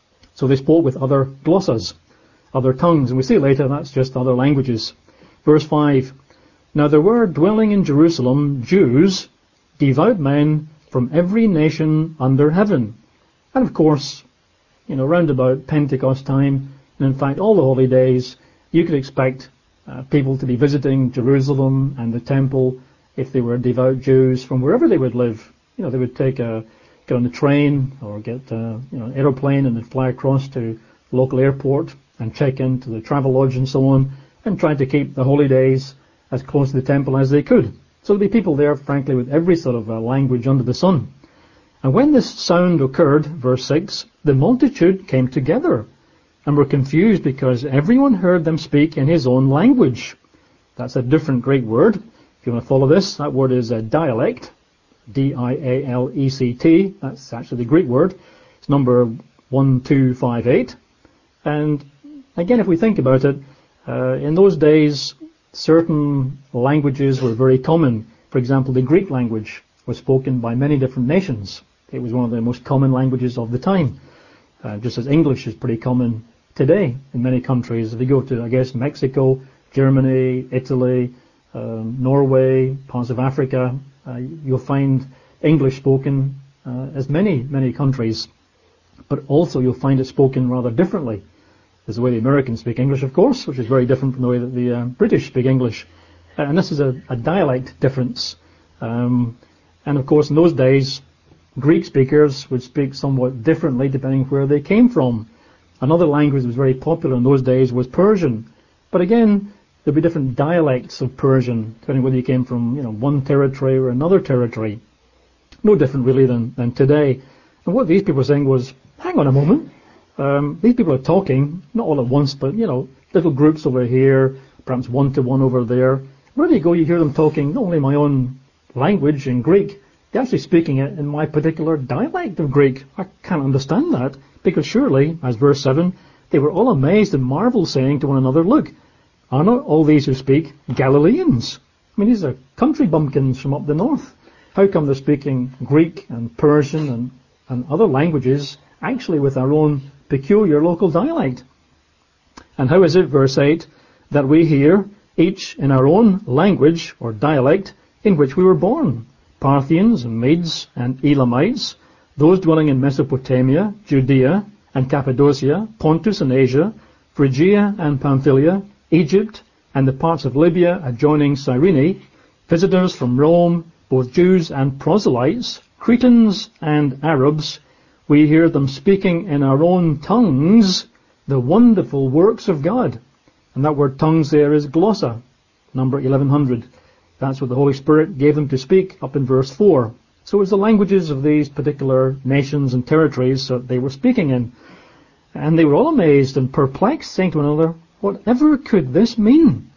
So they spoke with other glossas, other tongues, and we see later that's just other languages. Verse five, now there were dwelling in Jerusalem Jews, devout men from every nation under heaven. And of course, you know, round about Pentecost time, and in fact all the holy days, you could expect uh, people to be visiting Jerusalem and the temple if they were devout Jews from wherever they would live. You know, they would take a, get on the train or get uh, you know, an aeroplane and then fly across to the local airport and check into the travel lodge and so on, and try to keep the holy days as close to the temple as they could. So there'd be people there, frankly, with every sort of uh, language under the sun. And when this sound occurred, verse six, the multitude came together and were confused because everyone heard them speak in his own language. That's a different Greek word. If you want to follow this, that word is a dialect, D I A L E C T. That's actually the Greek word. It's number one two five eight. And again, if we think about it, uh, in those days, certain languages were very common. For example, the Greek language was spoken by many different nations. It was one of the most common languages of the time, uh, just as English is pretty common today in many countries. If you go to, I guess, Mexico, Germany, Italy, um, Norway, parts of Africa, uh, you'll find English spoken uh, as many, many countries. But also you'll find it spoken rather differently. There's the way the Americans speak English, of course, which is very different from the way that the uh, British speak English. Uh, and this is a, a dialect difference. Um, and of course, in those days, Greek speakers would speak somewhat differently depending where they came from. Another language that was very popular in those days was Persian. But again, there'd be different dialects of Persian, depending whether you came from, you know, one territory or another territory. No different really than, than today. And what these people were saying was, hang on a moment, um, these people are talking, not all at once, but, you know, little groups over here, perhaps one-to-one over there. Wherever you go, you hear them talking not only my own language in Greek, they're actually speaking it in my particular dialect of Greek. I can't understand that, because surely, as verse seven, they were all amazed and marveled, saying to one another, look, are not all these who speak Galileans? I mean, these are country bumpkins from up the north. How come they're speaking Greek and Persian and, and other languages actually with our own peculiar local dialect? And how is it, verse eight, that we hear each in our own language or dialect in which we were born? Parthians and Medes and Elamites, those dwelling in Mesopotamia, Judea and Cappadocia, Pontus and Asia, Phrygia and Pamphylia, Egypt and the parts of Libya adjoining Cyrene, visitors from Rome, both Jews and proselytes, Cretans and Arabs, we hear them speaking in our own tongues the wonderful works of God. And that word tongues there is glossa, number eleven hundred. That's what the Holy Spirit gave them to speak up in verse four. So it was the languages of these particular nations and territories that they were speaking in. And they were all amazed and perplexed, saying to one another, whatever could this mean?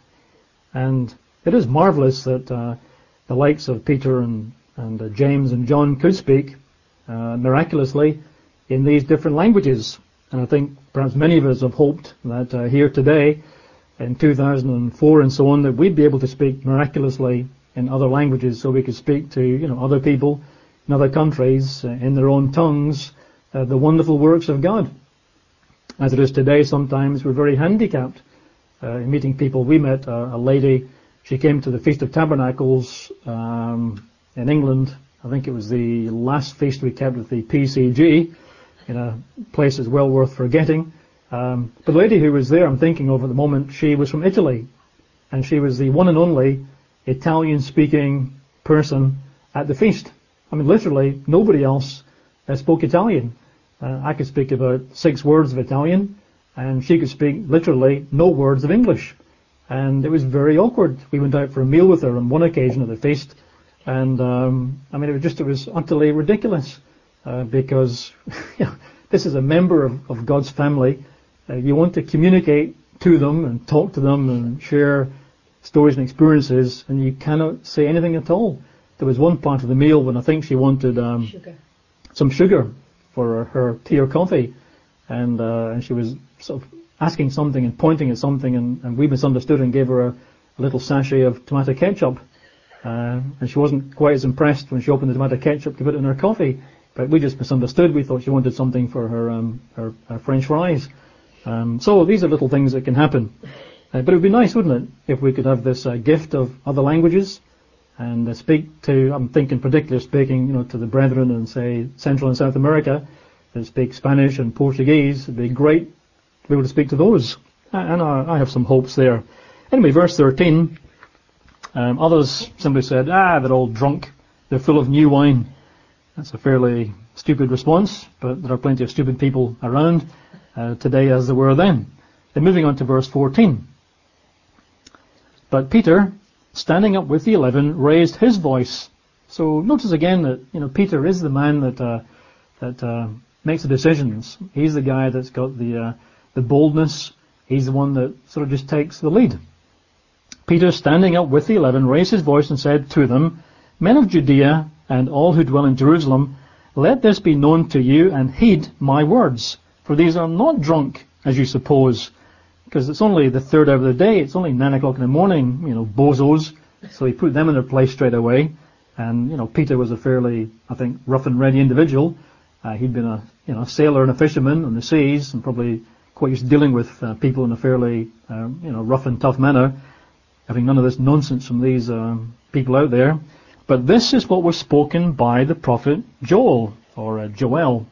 And it is marvelous that uh, the likes of Peter and, and uh, James and John could speak uh, miraculously in these different languages. And I think perhaps many of us have hoped that uh, here today, in two thousand four and so on, that we'd be able to speak miraculously in other languages, so we could speak to, you know, other people in other countries uh, in their own tongues uh, the wonderful works of God. As it is today, sometimes we're very handicapped uh, in meeting people. We met a, a lady. She came to the Feast of Tabernacles um, in England. I think it was the last feast we kept at the P C G, in a place that's well worth forgetting. Um, but the lady who was there, I'm thinking of at the moment, she was from Italy, and she was the one and only Italian-speaking person at the feast. I mean, literally, nobody else uh, spoke Italian. Uh, I could speak about six words of Italian, and she could speak literally no words of English. And it was very awkward. We went out for a meal with her on one occasion at the feast, and um, I mean, it was just, it was utterly ridiculous, uh, because you know, this is a member of, of God's family. Uh, you want to communicate to them and talk to them and share stories and experiences, and you cannot say anything at all. There was one part of the meal when I think she wanted um, sugar. some sugar for her, her tea or coffee, and uh, and she was sort of asking something and pointing at something, and, and we misunderstood and gave her a, a little sachet of tomato ketchup, uh, and she wasn't quite as impressed when she opened the tomato ketchup to put it in her coffee, but we just misunderstood. We thought she wanted something for her um, her, her French fries. Um, so these are little things that can happen. Uh, but it would be nice, wouldn't it, if we could have this uh, gift of other languages and uh, speak to, I'm thinking particularly speaking, you know, to the brethren in, say, Central and South America that speak Spanish and Portuguese. It'd be great to be able to speak to those. And I, I have some hopes there. Anyway, verse thirteen, um, others simply said, ah, they're all drunk. They're full of new wine. That's a fairly stupid response, but there are plenty of stupid people around uh, today as there were then. Then moving on to verse fourteen. But Peter, standing up with the eleven, raised his voice. So notice again that, you know, Peter is the man that uh, that uh, makes the decisions. He's the guy that's got the uh, the boldness. He's the one that sort of just takes the lead. Peter, standing up with the eleven, raised his voice and said to them, Men of Judea and all who dwell in Jerusalem, let this be known to you, and heed my words. For these are not drunk, as you suppose, because it's only the third hour of the day. It's only nine o'clock in the morning, you know, bozos. So he put them in their place straight away. And, you know, Peter was a fairly, I think, rough and ready individual. Uh, he'd been a, you know, a sailor and a fisherman on the seas, and probably quite used to dealing with uh, people in a fairly, uh, you know, rough and tough manner, having none of this nonsense from these uh, people out there. But this is what was spoken by the prophet Joel, or uh, Joel.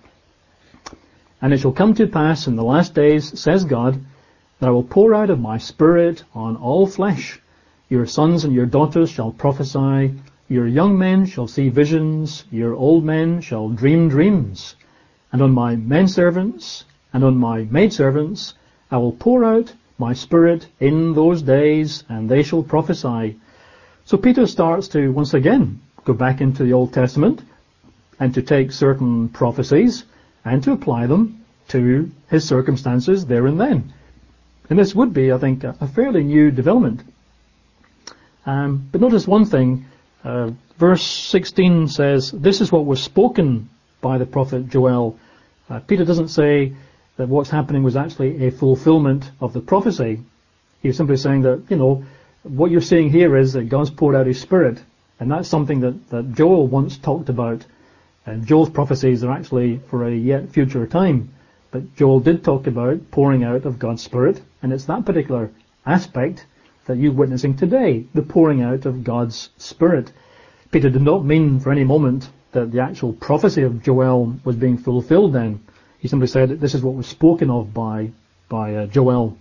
And it shall come to pass in the last days, says God, that I will pour out of my Spirit on all flesh. Your sons and your daughters shall prophesy, your young men shall see visions, your old men shall dream dreams. And on my menservants and on my maidservants I will pour out my Spirit in those days, and they shall prophesy. So Peter starts to once again go back into the Old Testament and to take certain prophecies and to apply them to his circumstances there and then. And this would be, I think, a fairly new development. Um, but notice one thing. Uh, verse sixteen says, this is what was spoken by the prophet Joel. Uh, Peter doesn't say that what's happening was actually a fulfillment of the prophecy. He's simply saying that, you know, what you're seeing here is that God's poured out his Spirit. And that's something that, that Joel once talked about. And Joel's prophecies are actually for a yet future time. But Joel did talk about pouring out of God's Spirit. And it's that particular aspect that you're witnessing today, the pouring out of God's Spirit. Peter did not mean for any moment that the actual prophecy of Joel was being fulfilled then. He simply said that this is what was spoken of by by uh, Joel.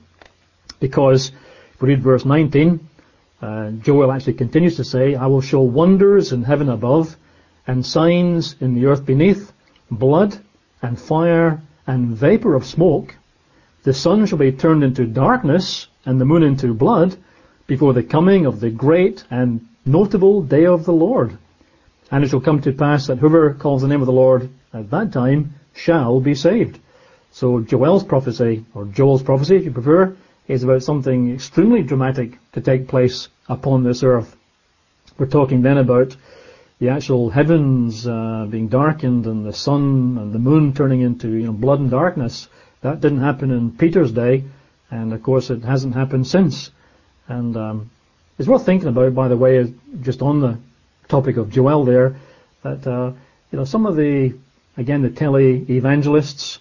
Because if we read verse nineteen, uh, Joel actually continues to say, I will show wonders in heaven above, and signs in the earth beneath, blood and fire and vapour of smoke. The sun shall be turned into darkness, and the moon into blood, before the coming of the great and notable day of the Lord. And it shall come to pass that whoever calls the name of the Lord at that time shall be saved. So Joel's prophecy, or Joel's prophecy if you prefer, is about something extremely dramatic to take place upon this earth. We're talking then about the actual heavens uh, being darkened and the sun and the moon turning into, you know, blood and darkness. That didn't happen in Peter's day, and of course it hasn't happened since. And um, it's worth thinking about, by the way, just on the topic of Joel there, that uh, you know, some of the, again, the tele-evangelists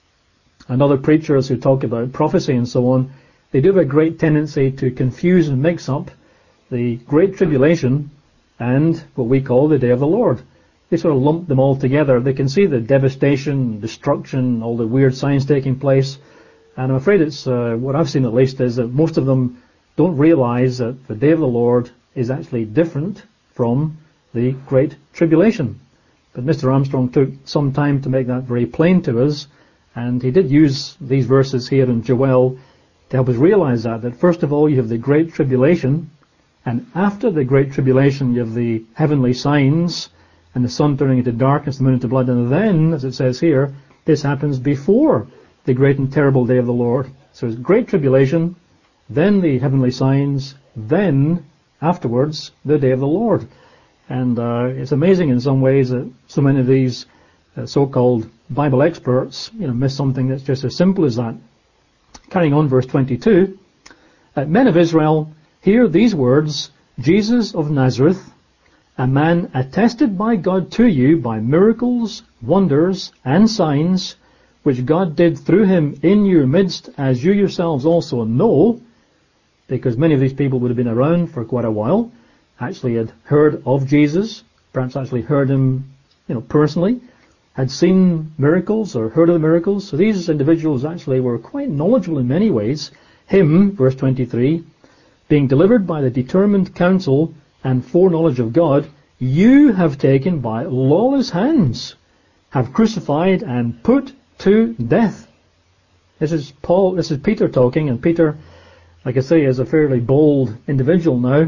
and other preachers who talk about prophecy and so on, they do have a great tendency to confuse and mix up the Great Tribulation and what we call the Day of the Lord. They sort of lump them all together. They can see the devastation, destruction, all the weird signs taking place, and I'm afraid it's, uh, what I've seen at least, is that most of them don't realize that the Day of the Lord is actually different from the Great Tribulation. But Mister Armstrong took some time to make that very plain to us, and he did use these verses here in Joel to help us realize that, that first of all you have the Great Tribulation, and after the Great Tribulation you have the heavenly signs, and the sun turning into darkness, the moon into blood, and then, as it says here, this happens before the great and terrible day of the Lord. So it's Great Tribulation, then the heavenly signs, then, afterwards, the day of the Lord. And uh, it's amazing in some ways that so many of these uh, so-called Bible experts, you know, miss something that's just as simple as that. Carrying on, verse twenty-two, uh, Men of Israel, hear these words, Jesus of Nazareth, a man attested by God to you by miracles, wonders, and signs, which God did through him in your midst, as you yourselves also know, because many of these people would have been around for quite a while, actually had heard of Jesus, perhaps actually heard him, you know, personally, had seen miracles or heard of the miracles. So these individuals actually were quite knowledgeable in many ways. Him, verse twenty-three, being delivered by the determined counsel and foreknowledge of God, you have taken by lawless hands, have crucified and put to death. This is Paul, this is Peter talking, and Peter, like I say, is a fairly bold individual now,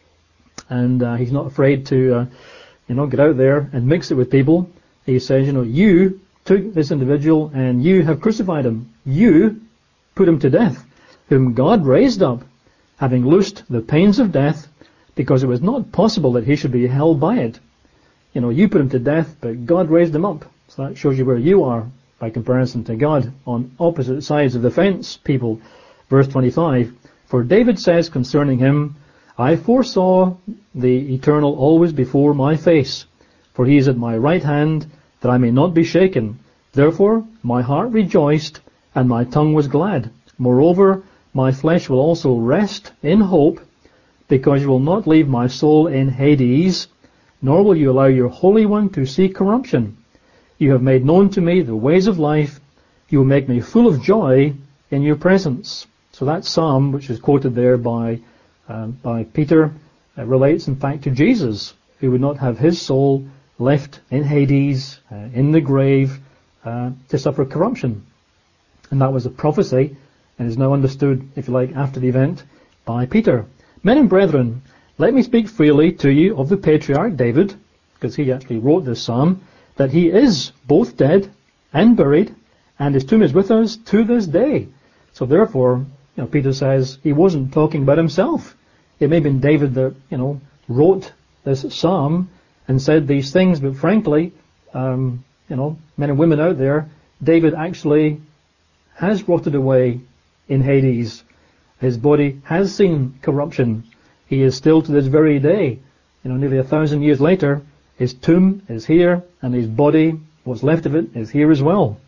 and uh, he's not afraid to, uh, you know, get out there and mix it with people. He says, you know, you took this individual and you have crucified him. You put him to death, whom God raised up, having loosed the pains of death, because it was not possible that he should be held by it. You know, you put him to death, but God raised him up. So that shows you where you are by comparison to God, on opposite sides of the fence, people. Verse twenty-five, for David says concerning him, I foresaw the Eternal always before my face, for he is at my right hand, that I may not be shaken. Therefore my heart rejoiced, and my tongue was glad. Moreover, my flesh will also rest in hope, because you will not leave my soul in Hades, nor will you allow your Holy One to see corruption. You have made known to me the ways of life. You will make me full of joy in your presence. So that psalm, which is quoted there by uh, by Peter, uh, relates in fact to Jesus, who would not have his soul left in Hades, uh, in the grave, uh, to suffer corruption. And that was a prophecy, and is now understood, if you like, after the event by Peter. Men and brethren, let me speak freely to you of the patriarch David, because he actually wrote this psalm, that he is both dead and buried, and his tomb is with us to this day. So therefore, you know, Peter says he wasn't talking about himself. It may have been David that, you know, wrote this psalm and said these things, but frankly, um, you know, men and women out there, David actually has rotted away in Hades. His body has seen corruption. He is still to this very day, you know, nearly a thousand years later, his tomb is here, and his body, what's left of it, is here as well.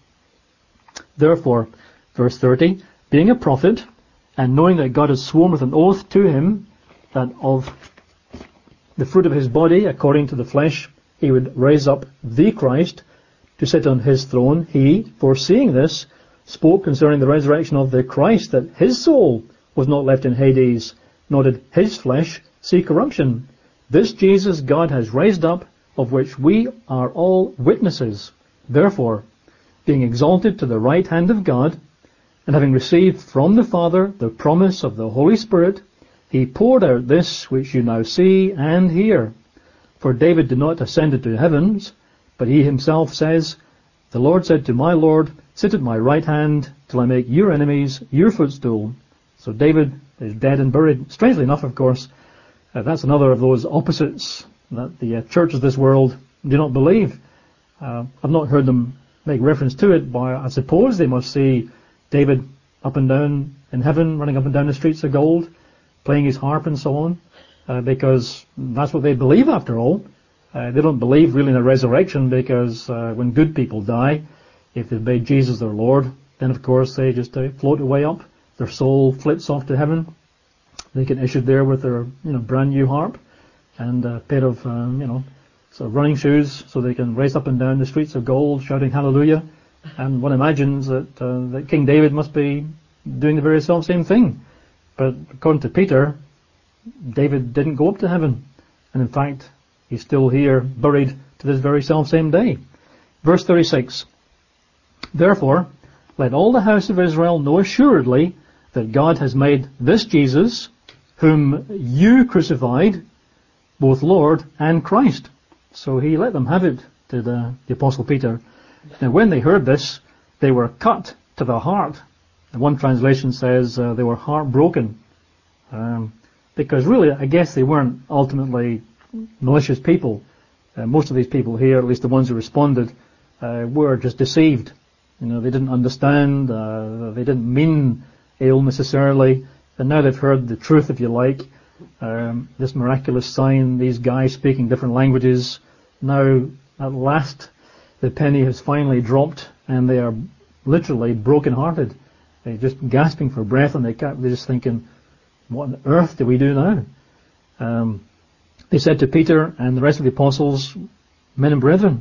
Therefore, verse thirty, being a prophet, and knowing that God has sworn with an oath to him, that of the fruit of his body, according to the flesh, he would raise up the Christ to sit on his throne, he, foreseeing this, spoke concerning the resurrection of the Christ, that his soul was not left in Hades, nor did his flesh see corruption. This Jesus God has raised up, of which we are all witnesses. Therefore, being exalted to the right hand of God, and having received from the Father the promise of the Holy Spirit, he poured out this which you now see and hear. For David did not ascend into the heavens, but he himself says, the Lord said to my Lord, sit at my right hand till I make your enemies your footstool. So David is dead and buried. Strangely enough, of course, uh, that's another of those opposites that the uh, churches of this world do not believe. Uh, I've not heard them make reference to it, but I suppose they must see David up and down in heaven, running up and down the streets of gold, playing his harp and so on, uh, because that's what they believe after all. Uh, they don't believe really in a resurrection, because uh, when good people die, if they've made Jesus their Lord, then of course they just uh, float away up. Their soul flits off to heaven. They get issued there with their, you know, brand new harp and a pair of, um, you know, sort of running shoes, so they can race up and down the streets of gold, shouting hallelujah. And one imagines that, uh, that King David must be doing the very self-same thing. But according to Peter, David didn't go up to heaven. And in fact, he's still here, buried to this very self-same day. Verse thirty-six. Therefore, let all the house of Israel know assuredly that God has made this Jesus, whom you crucified, both Lord and Christ. So he let them have it, to the, the Apostle Peter. Now when they heard this, they were cut to the heart. And one translation says uh, they were heartbroken. Um, because really, I guess they weren't ultimately malicious people. Uh, most of these people here, at least the ones who responded, uh, were just deceived. You know, they didn't understand, uh, they didn't mean ill necessarily, and now they've heard the truth, if you like, um, this miraculous sign, these guys speaking different languages. Now, at last, the penny has finally dropped, and they are literally broken-hearted. They're just gasping for breath, and they can't, they're just thinking, what on earth do we do now? Um, they said to Peter and the rest of the apostles, men and brethren,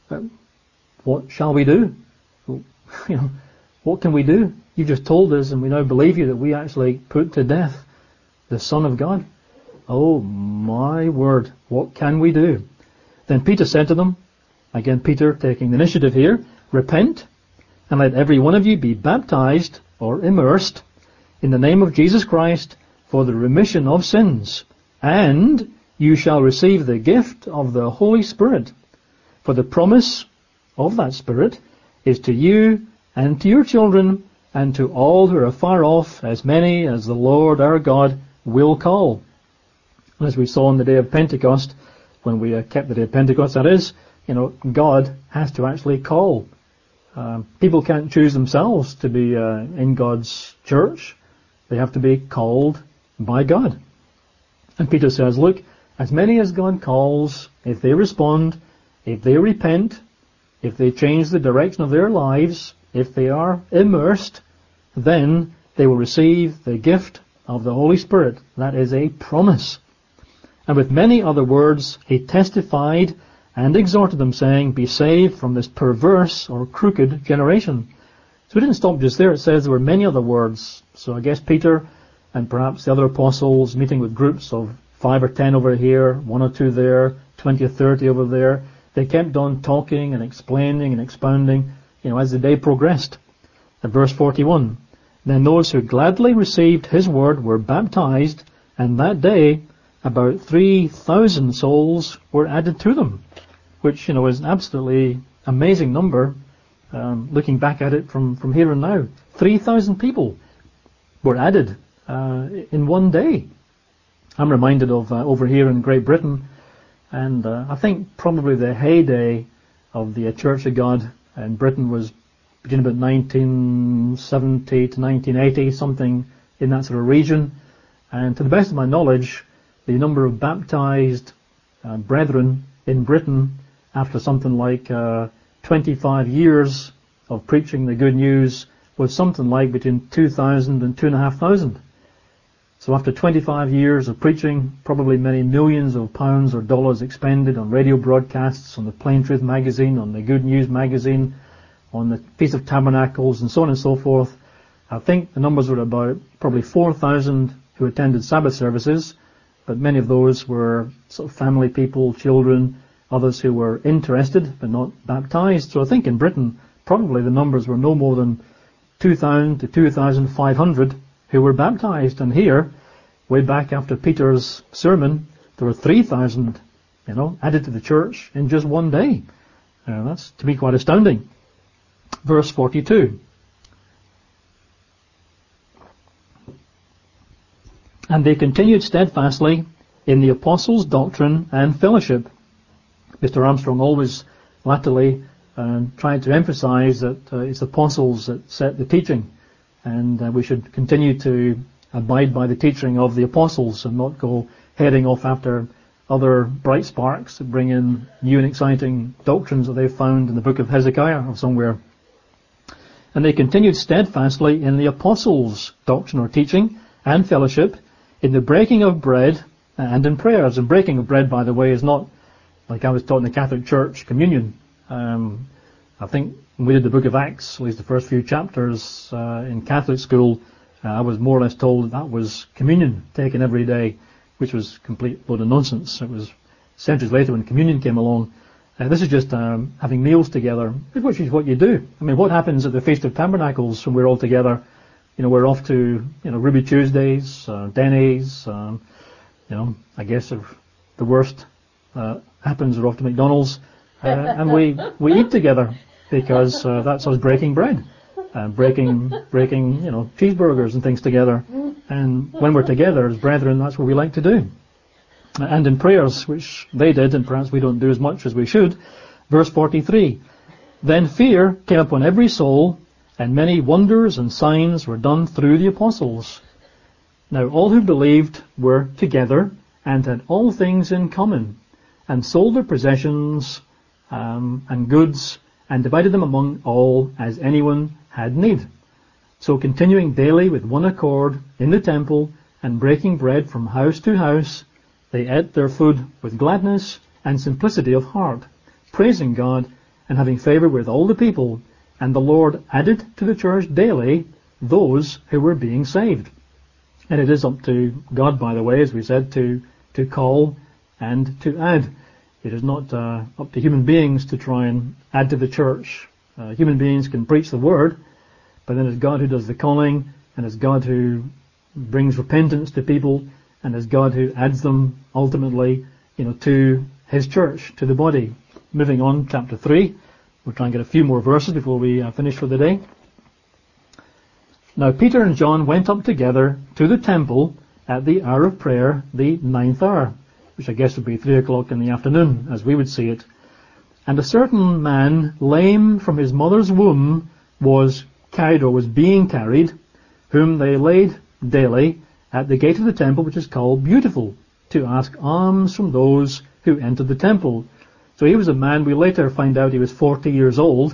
what shall we do? You know, what can we do? You just told us, and we now believe you, that we actually put to death the Son of God. Oh my word, what can we do? Then Peter said to them, again Peter taking the initiative here, repent, and let every one of you be baptized or immersed in the name of Jesus Christ for the remission of sins, and you shall receive the gift of the Holy Spirit. For the promise of that Spirit is to you and to your children and to all who are far off, as many as the Lord our God will call. As we saw on the day of Pentecost, when we uh, kept the day of Pentecost, that is, you know, God has to actually call. Uh, people can't choose themselves to be uh, in God's church. They have to be called by God. And Peter says, look, as many as God calls, if they respond, if they repent, if they change the direction of their lives, if they are immersed, then they will receive the gift of the Holy Spirit. That is a promise. And with many other words, he testified and exhorted them, saying, be saved from this perverse or crooked generation. So it didn't stop just there. It says there were many other words. So I guess Peter and perhaps the other apostles meeting with groups of five or ten over here, one or two there, twenty or thirty over there. They kept on talking and explaining and expounding, you know, as the day progressed. At verse forty-one, then those who gladly received his word were baptized, and that day about three thousand souls were added to them, which, you know, is an absolutely amazing number, um, looking back at it from, from here and now. three thousand people were added uh, in one day. I'm reminded of uh, over here in Great Britain, and uh, I think probably the heyday of the Church of God in Britain was between about nineteen seventy to nineteen eighty, something in that sort of region. And to the best of my knowledge, the number of baptized uh, brethren in Britain after something like uh, twenty-five years of preaching the good news was something like between two thousand and two thousand five hundred. So after twenty-five years of preaching, probably many millions of pounds or dollars expended on radio broadcasts, on the Plain Truth magazine, on the Good News magazine, on the Feast of Tabernacles, and so on and so forth, I think the numbers were about probably four thousand who attended Sabbath services, but many of those were sort of family people, children, others who were interested but not baptized. So I think in Britain, probably the numbers were no more than two thousand to two thousand five hundred who were baptized. And here, way back after Peter's sermon, there were three thousand, you know, added to the church in just one day. Uh, that's, to me, quite astounding. Verse forty-two. And they continued steadfastly in the apostles' doctrine and fellowship. Mister Armstrong always latterly uh, tried to emphasize that uh, it's apostles that set the teaching, and uh, we should continue to abide by the teaching of the apostles and not go heading off after other bright sparks that bring in new and exciting doctrines that they've found in the book of Hezekiah or somewhere. And they continued steadfastly in the apostles' doctrine or teaching and fellowship, in the breaking of bread and in prayers. And breaking of bread, by the way, is not like I was taught in the Catholic Church, communion. Um, I think when we did the book of Acts, at least the first few chapters uh, in Catholic school, uh, I was more or less told that, that was communion taken every day, which was complete load of nonsense. It was centuries later when communion came along. Uh, this is just um, having meals together, which is what you do. I mean, what happens at the Feast of Tabernacles when we're all together? You know, we're off to, you know, Ruby Tuesdays, uh, Denny's, um, you know, I guess if the worst uh, happens, we're off to McDonald's, uh, and we, we eat together, because uh, that's us breaking bread, uh, breaking, breaking, you know, cheeseburgers and things together. And when we're together as brethren, that's what we like to do. And in prayers, which they did, and perhaps we don't do as much as we should, verse forty-three, then fear came upon every soul, and many wonders and signs were done through the apostles. Now all who believed were together and had all things in common, and sold their possessions um, and goods, and divided them among all as anyone had need. So continuing daily with one accord in the temple, and breaking bread from house to house, they ate their food with gladness and simplicity of heart, praising God and having favour with all the people. And the Lord added to the church daily those who were being saved. And it is up to God, by the way, as we said, to, to call and to add. It is not uh, up to human beings to try and add to the church. Uh, human beings can preach the word, but then it's God who does the calling, and it's God who brings repentance to people, and it's God who adds them ultimately, you know, to His church, to the body. Moving on, chapter three. We'll try and get a few more verses before we uh, finish for the day. Now Peter and John went up together to the temple at the hour of prayer, the ninth hour, which I guess would be three o'clock in the afternoon, as we would see it. And a certain man, lame from his mother's womb, was carried or was being carried, whom they laid daily at the gate of the temple, which is called Beautiful, to ask alms from those who entered the temple. So he was a man, we later find out he was forty years old,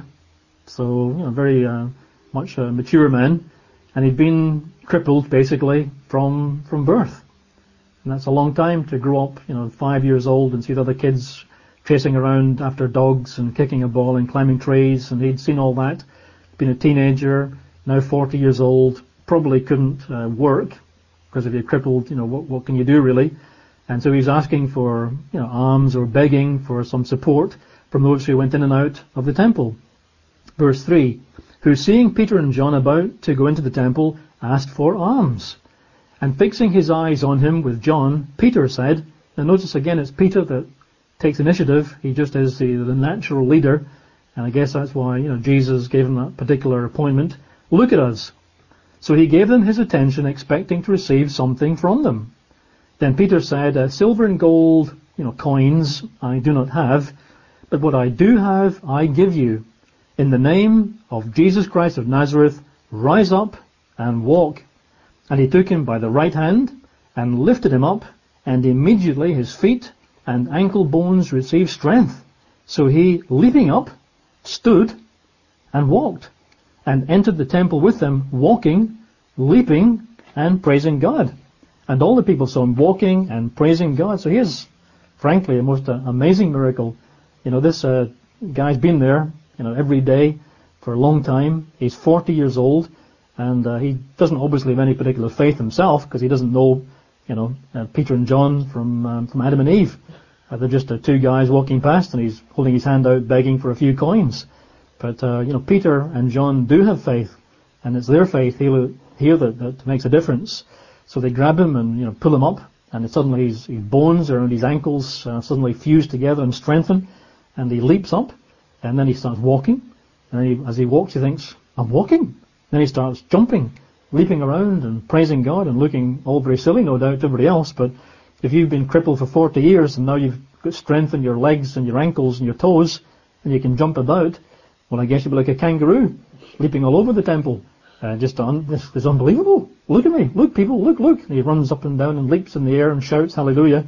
so you know, very uh, much a mature man, and he'd been crippled basically from from birth. And that's a long time to grow up, you know, five years old and see the other kids chasing around after dogs and kicking a ball and climbing trees, and he'd seen all that. Been a teenager, now forty years old, probably couldn't uh, work, because if you're crippled, you know, what, what can you do really? And so he's asking for, you know, alms or begging for some support from those who went in and out of the temple. Verse three, who seeing Peter and John about to go into the temple, asked for alms. And fixing his eyes on him with John, Peter said, now notice again it's Peter that takes initiative, he just is the, the natural leader, and I guess that's why, you know, Jesus gave him that particular appointment. Look at us. So he gave them his attention, expecting to receive something from them. Then Peter said, uh, silver and gold, you know, coins I do not have, but what I do have I give you. In the name of Jesus Christ of Nazareth, rise up and walk. And he took him by the right hand and lifted him up, and immediately his feet and ankle bones received strength. So he, leaping up, stood and walked, and entered the temple with them, walking, leaping, and praising God. And all the people saw him walking and praising God. So here's, frankly, a most uh, amazing miracle. You know, this uh, guy's been there, you know, every day for a long time. He's forty years old, and uh, he doesn't obviously have any particular faith himself, because he doesn't know, you know, uh, Peter and John from um, from Adam and Eve. Uh, they're just uh, two guys walking past, and he's holding his hand out, begging for a few coins. But uh, you know, Peter and John do have faith, and it's their faith here, here that, that makes a difference. So they grab him and, you know, pull him up, and suddenly his, his bones around his ankles uh, suddenly fuse together and strengthen, and he leaps up, and then he starts walking, and he, as he walks he thinks, I'm walking. Then he starts jumping, leaping around and praising God and looking all very silly, no doubt, to everybody else. But if you've been crippled for forty years and now you've got strength in your legs and your ankles and your toes, and you can jump about, well, I guess you'll be like a kangaroo, leaping all over the temple. Uh, just un- this is unbelievable. Look at me. Look, people. Look, look. And he runs up and down and leaps in the air and shouts hallelujah.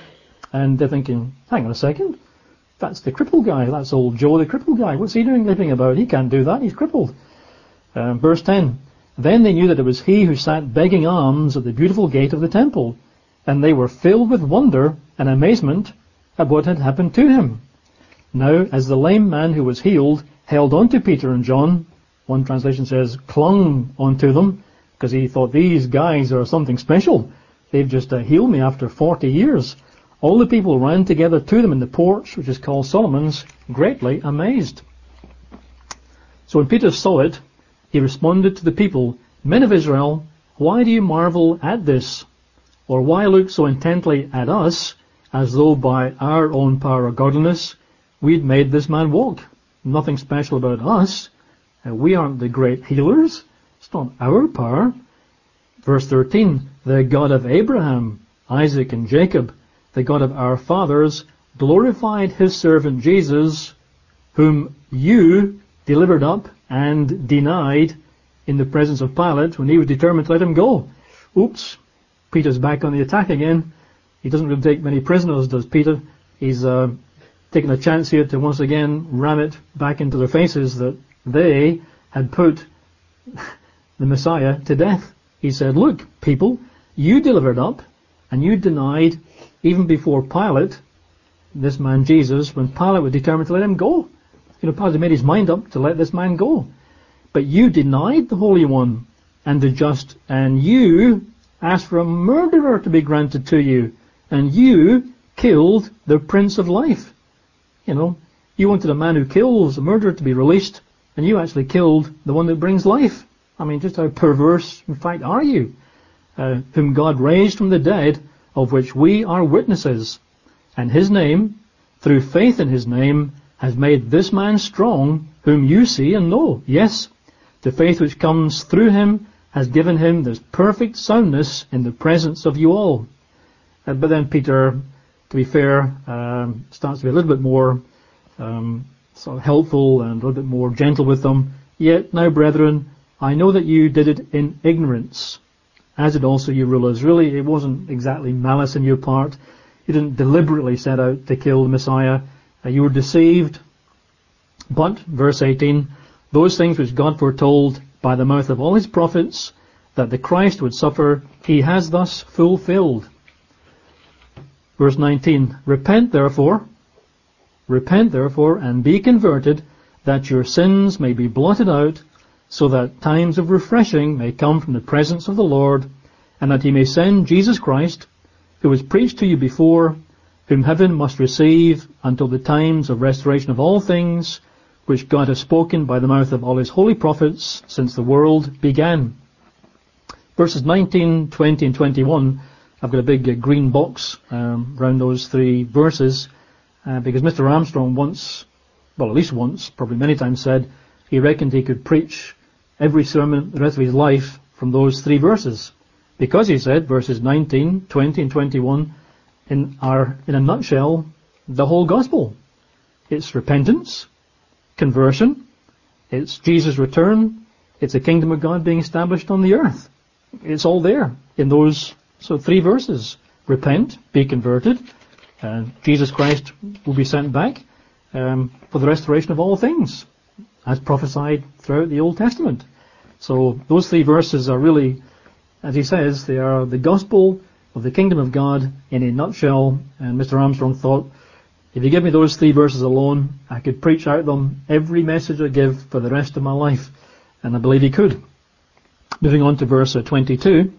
And they're thinking, hang on a second. That's the crippled guy. That's old Joe, the crippled guy. What's he doing leaping about? He can't do that. He's crippled. Um, verse ten. Then they knew that it was he who sat begging alms at the beautiful gate of the temple. And they were filled with wonder and amazement at what had happened to him. Now, as the lame man who was healed held on to Peter and John, one translation says clung onto them, because he thought, these guys are something special. They've just uh, healed me after forty years. All the people ran together to them in the porch, which is called Solomon's, greatly amazed. So when Peter saw it, he responded to the people, men of Israel, why do you marvel at this? Or why look so intently at us, as though by our own power or godliness we'd made this man walk? Nothing special about us. Uh, we aren't the great healers. It's not our power. Verse thirteen, the God of Abraham, Isaac and Jacob, the God of our fathers, glorified his servant Jesus, whom you delivered up and denied in the presence of Pilate when he was determined to let him go. Oops, Peter's back on the attack again. He doesn't really take many prisoners, does Peter? He's uh, taking a chance here to once again ram it back into their faces that they had put the Messiah to death. He said, look, people, you delivered up and you denied even before Pilate, this man Jesus, when Pilate was determined to let him go. You know, Pilate made his mind up to let this man go. But you denied the Holy One and the just, and you asked for a murderer to be granted to you, and you killed the Prince of Life. You know, you wanted a man who kills, a murderer, to be released, and you actually killed the one that brings life. I mean, just how perverse, in fact, are you? Uh, whom God raised from the dead, of which we are witnesses. And his name, through faith in his name, has made this man strong, whom you see and know. Yes, the faith which comes through him has given him this perfect soundness in the presence of you all. Uh, but then Peter, to be fair, um, starts to be a little bit more um, sort of helpful and a little bit more gentle with them. Yet now, brethren, I know that you did it in ignorance, as did also you rulers. Really, it wasn't exactly malice on your part. You didn't deliberately set out to kill the Messiah. Uh, you were deceived. But, verse eighteen, those things which God foretold by the mouth of all his prophets, that the Christ would suffer, he has thus fulfilled. Verse nineteen, repent therefore, repent therefore, and be converted, that your sins may be blotted out, so that times of refreshing may come from the presence of the Lord, and that he may send Jesus Christ, who was preached to you before, whom heaven must receive until the times of restoration of all things, which God has spoken by the mouth of all his holy prophets since the world began. Verses nineteen, twenty and twenty-one, I've got a big uh, green box um, around those three verses, uh, because Mister Armstrong once, well at least once, probably many times said, he reckoned he could preach every sermon the rest of his life from those three verses. Because he said, verses nineteen, twenty and twenty-one in are, in a nutshell, the whole gospel. It's repentance, conversion, it's Jesus' return, it's the kingdom of God being established on the earth. It's all there in those so three verses. Repent, be converted, and Jesus Christ will be sent back um, for the restoration of all things, as prophesied throughout the Old Testament. So those three verses are really, as he says, they are the gospel of the kingdom of God in a nutshell. And Mister Armstrong thought, if you give me those three verses alone, I could preach out them every message I give for the rest of my life. And I believe he could. Moving on to verse twenty-two.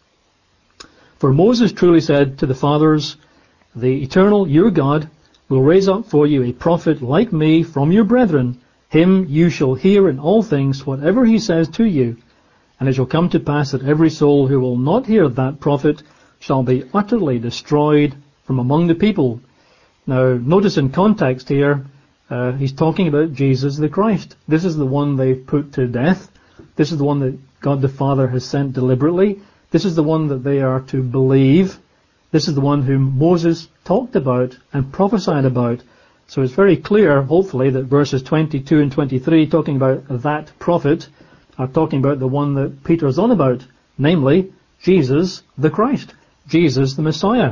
For Moses truly said to the fathers, the eternal, your God, will raise up for you a prophet like me from your brethren. Him you shall hear in all things, whatever he says to you. And it shall come to pass that every soul who will not hear that prophet shall be utterly destroyed from among the people. Now, notice in context here, uh, he's talking about Jesus the Christ. This is the one they've put to death. This is the one that God the Father has sent deliberately. This is the one that they are to believe. This is the one whom Moses talked about and prophesied about. So it's very clear, hopefully, that verses twenty-two and twenty-three, talking about that prophet, are talking about the one that Peter's on about, namely, Jesus the Christ, Jesus the Messiah.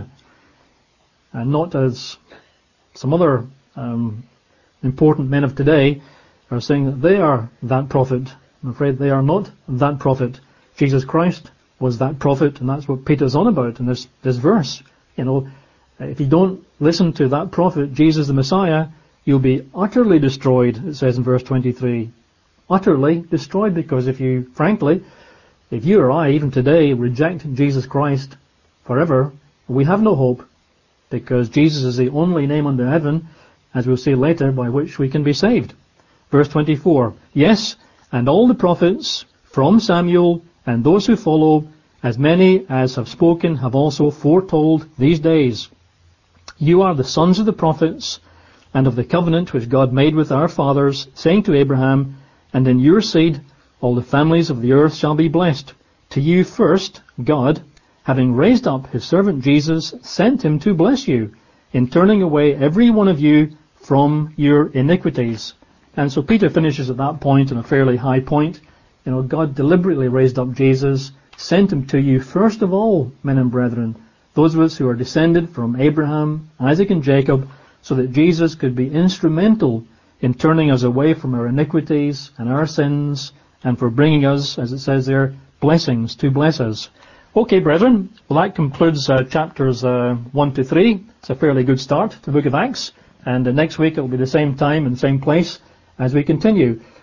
And not as some other um, important men of today are saying that they are that prophet. I'm afraid they are not that prophet. Jesus Christ was that prophet, and that's what Peter's on about in this, this verse. You know, if you don't listen to that prophet, Jesus the Messiah, you'll be utterly destroyed, it says in verse twenty-three. Utterly destroyed, because if you, frankly, if you or I, even today, reject Jesus Christ forever, we have no hope, because Jesus is the only name under heaven, as we'll see later, by which we can be saved. Verse twenty-four, yes, and all the prophets from Samuel and those who follow, as many as have spoken, have also foretold these days. You are the sons of the prophets, and of the covenant which God made with our fathers, saying to Abraham, and in your seed all the families of the earth shall be blessed. To you first, God, having raised up his servant Jesus, sent him to bless you, in turning away every one of you from your iniquities. And so Peter finishes at that point on a fairly high point. You know, God deliberately raised up Jesus, sent him to you first of all, men and brethren, those of us who are descended from Abraham, Isaac and Jacob, so that Jesus could be instrumental in turning us away from our iniquities and our sins, and for bringing us, as it says there, blessings to bless us. Okay, brethren, well that concludes uh, chapters uh, one to three. It's a fairly good start to the book of Acts, and uh, next week it will be the same time and same place as we continue.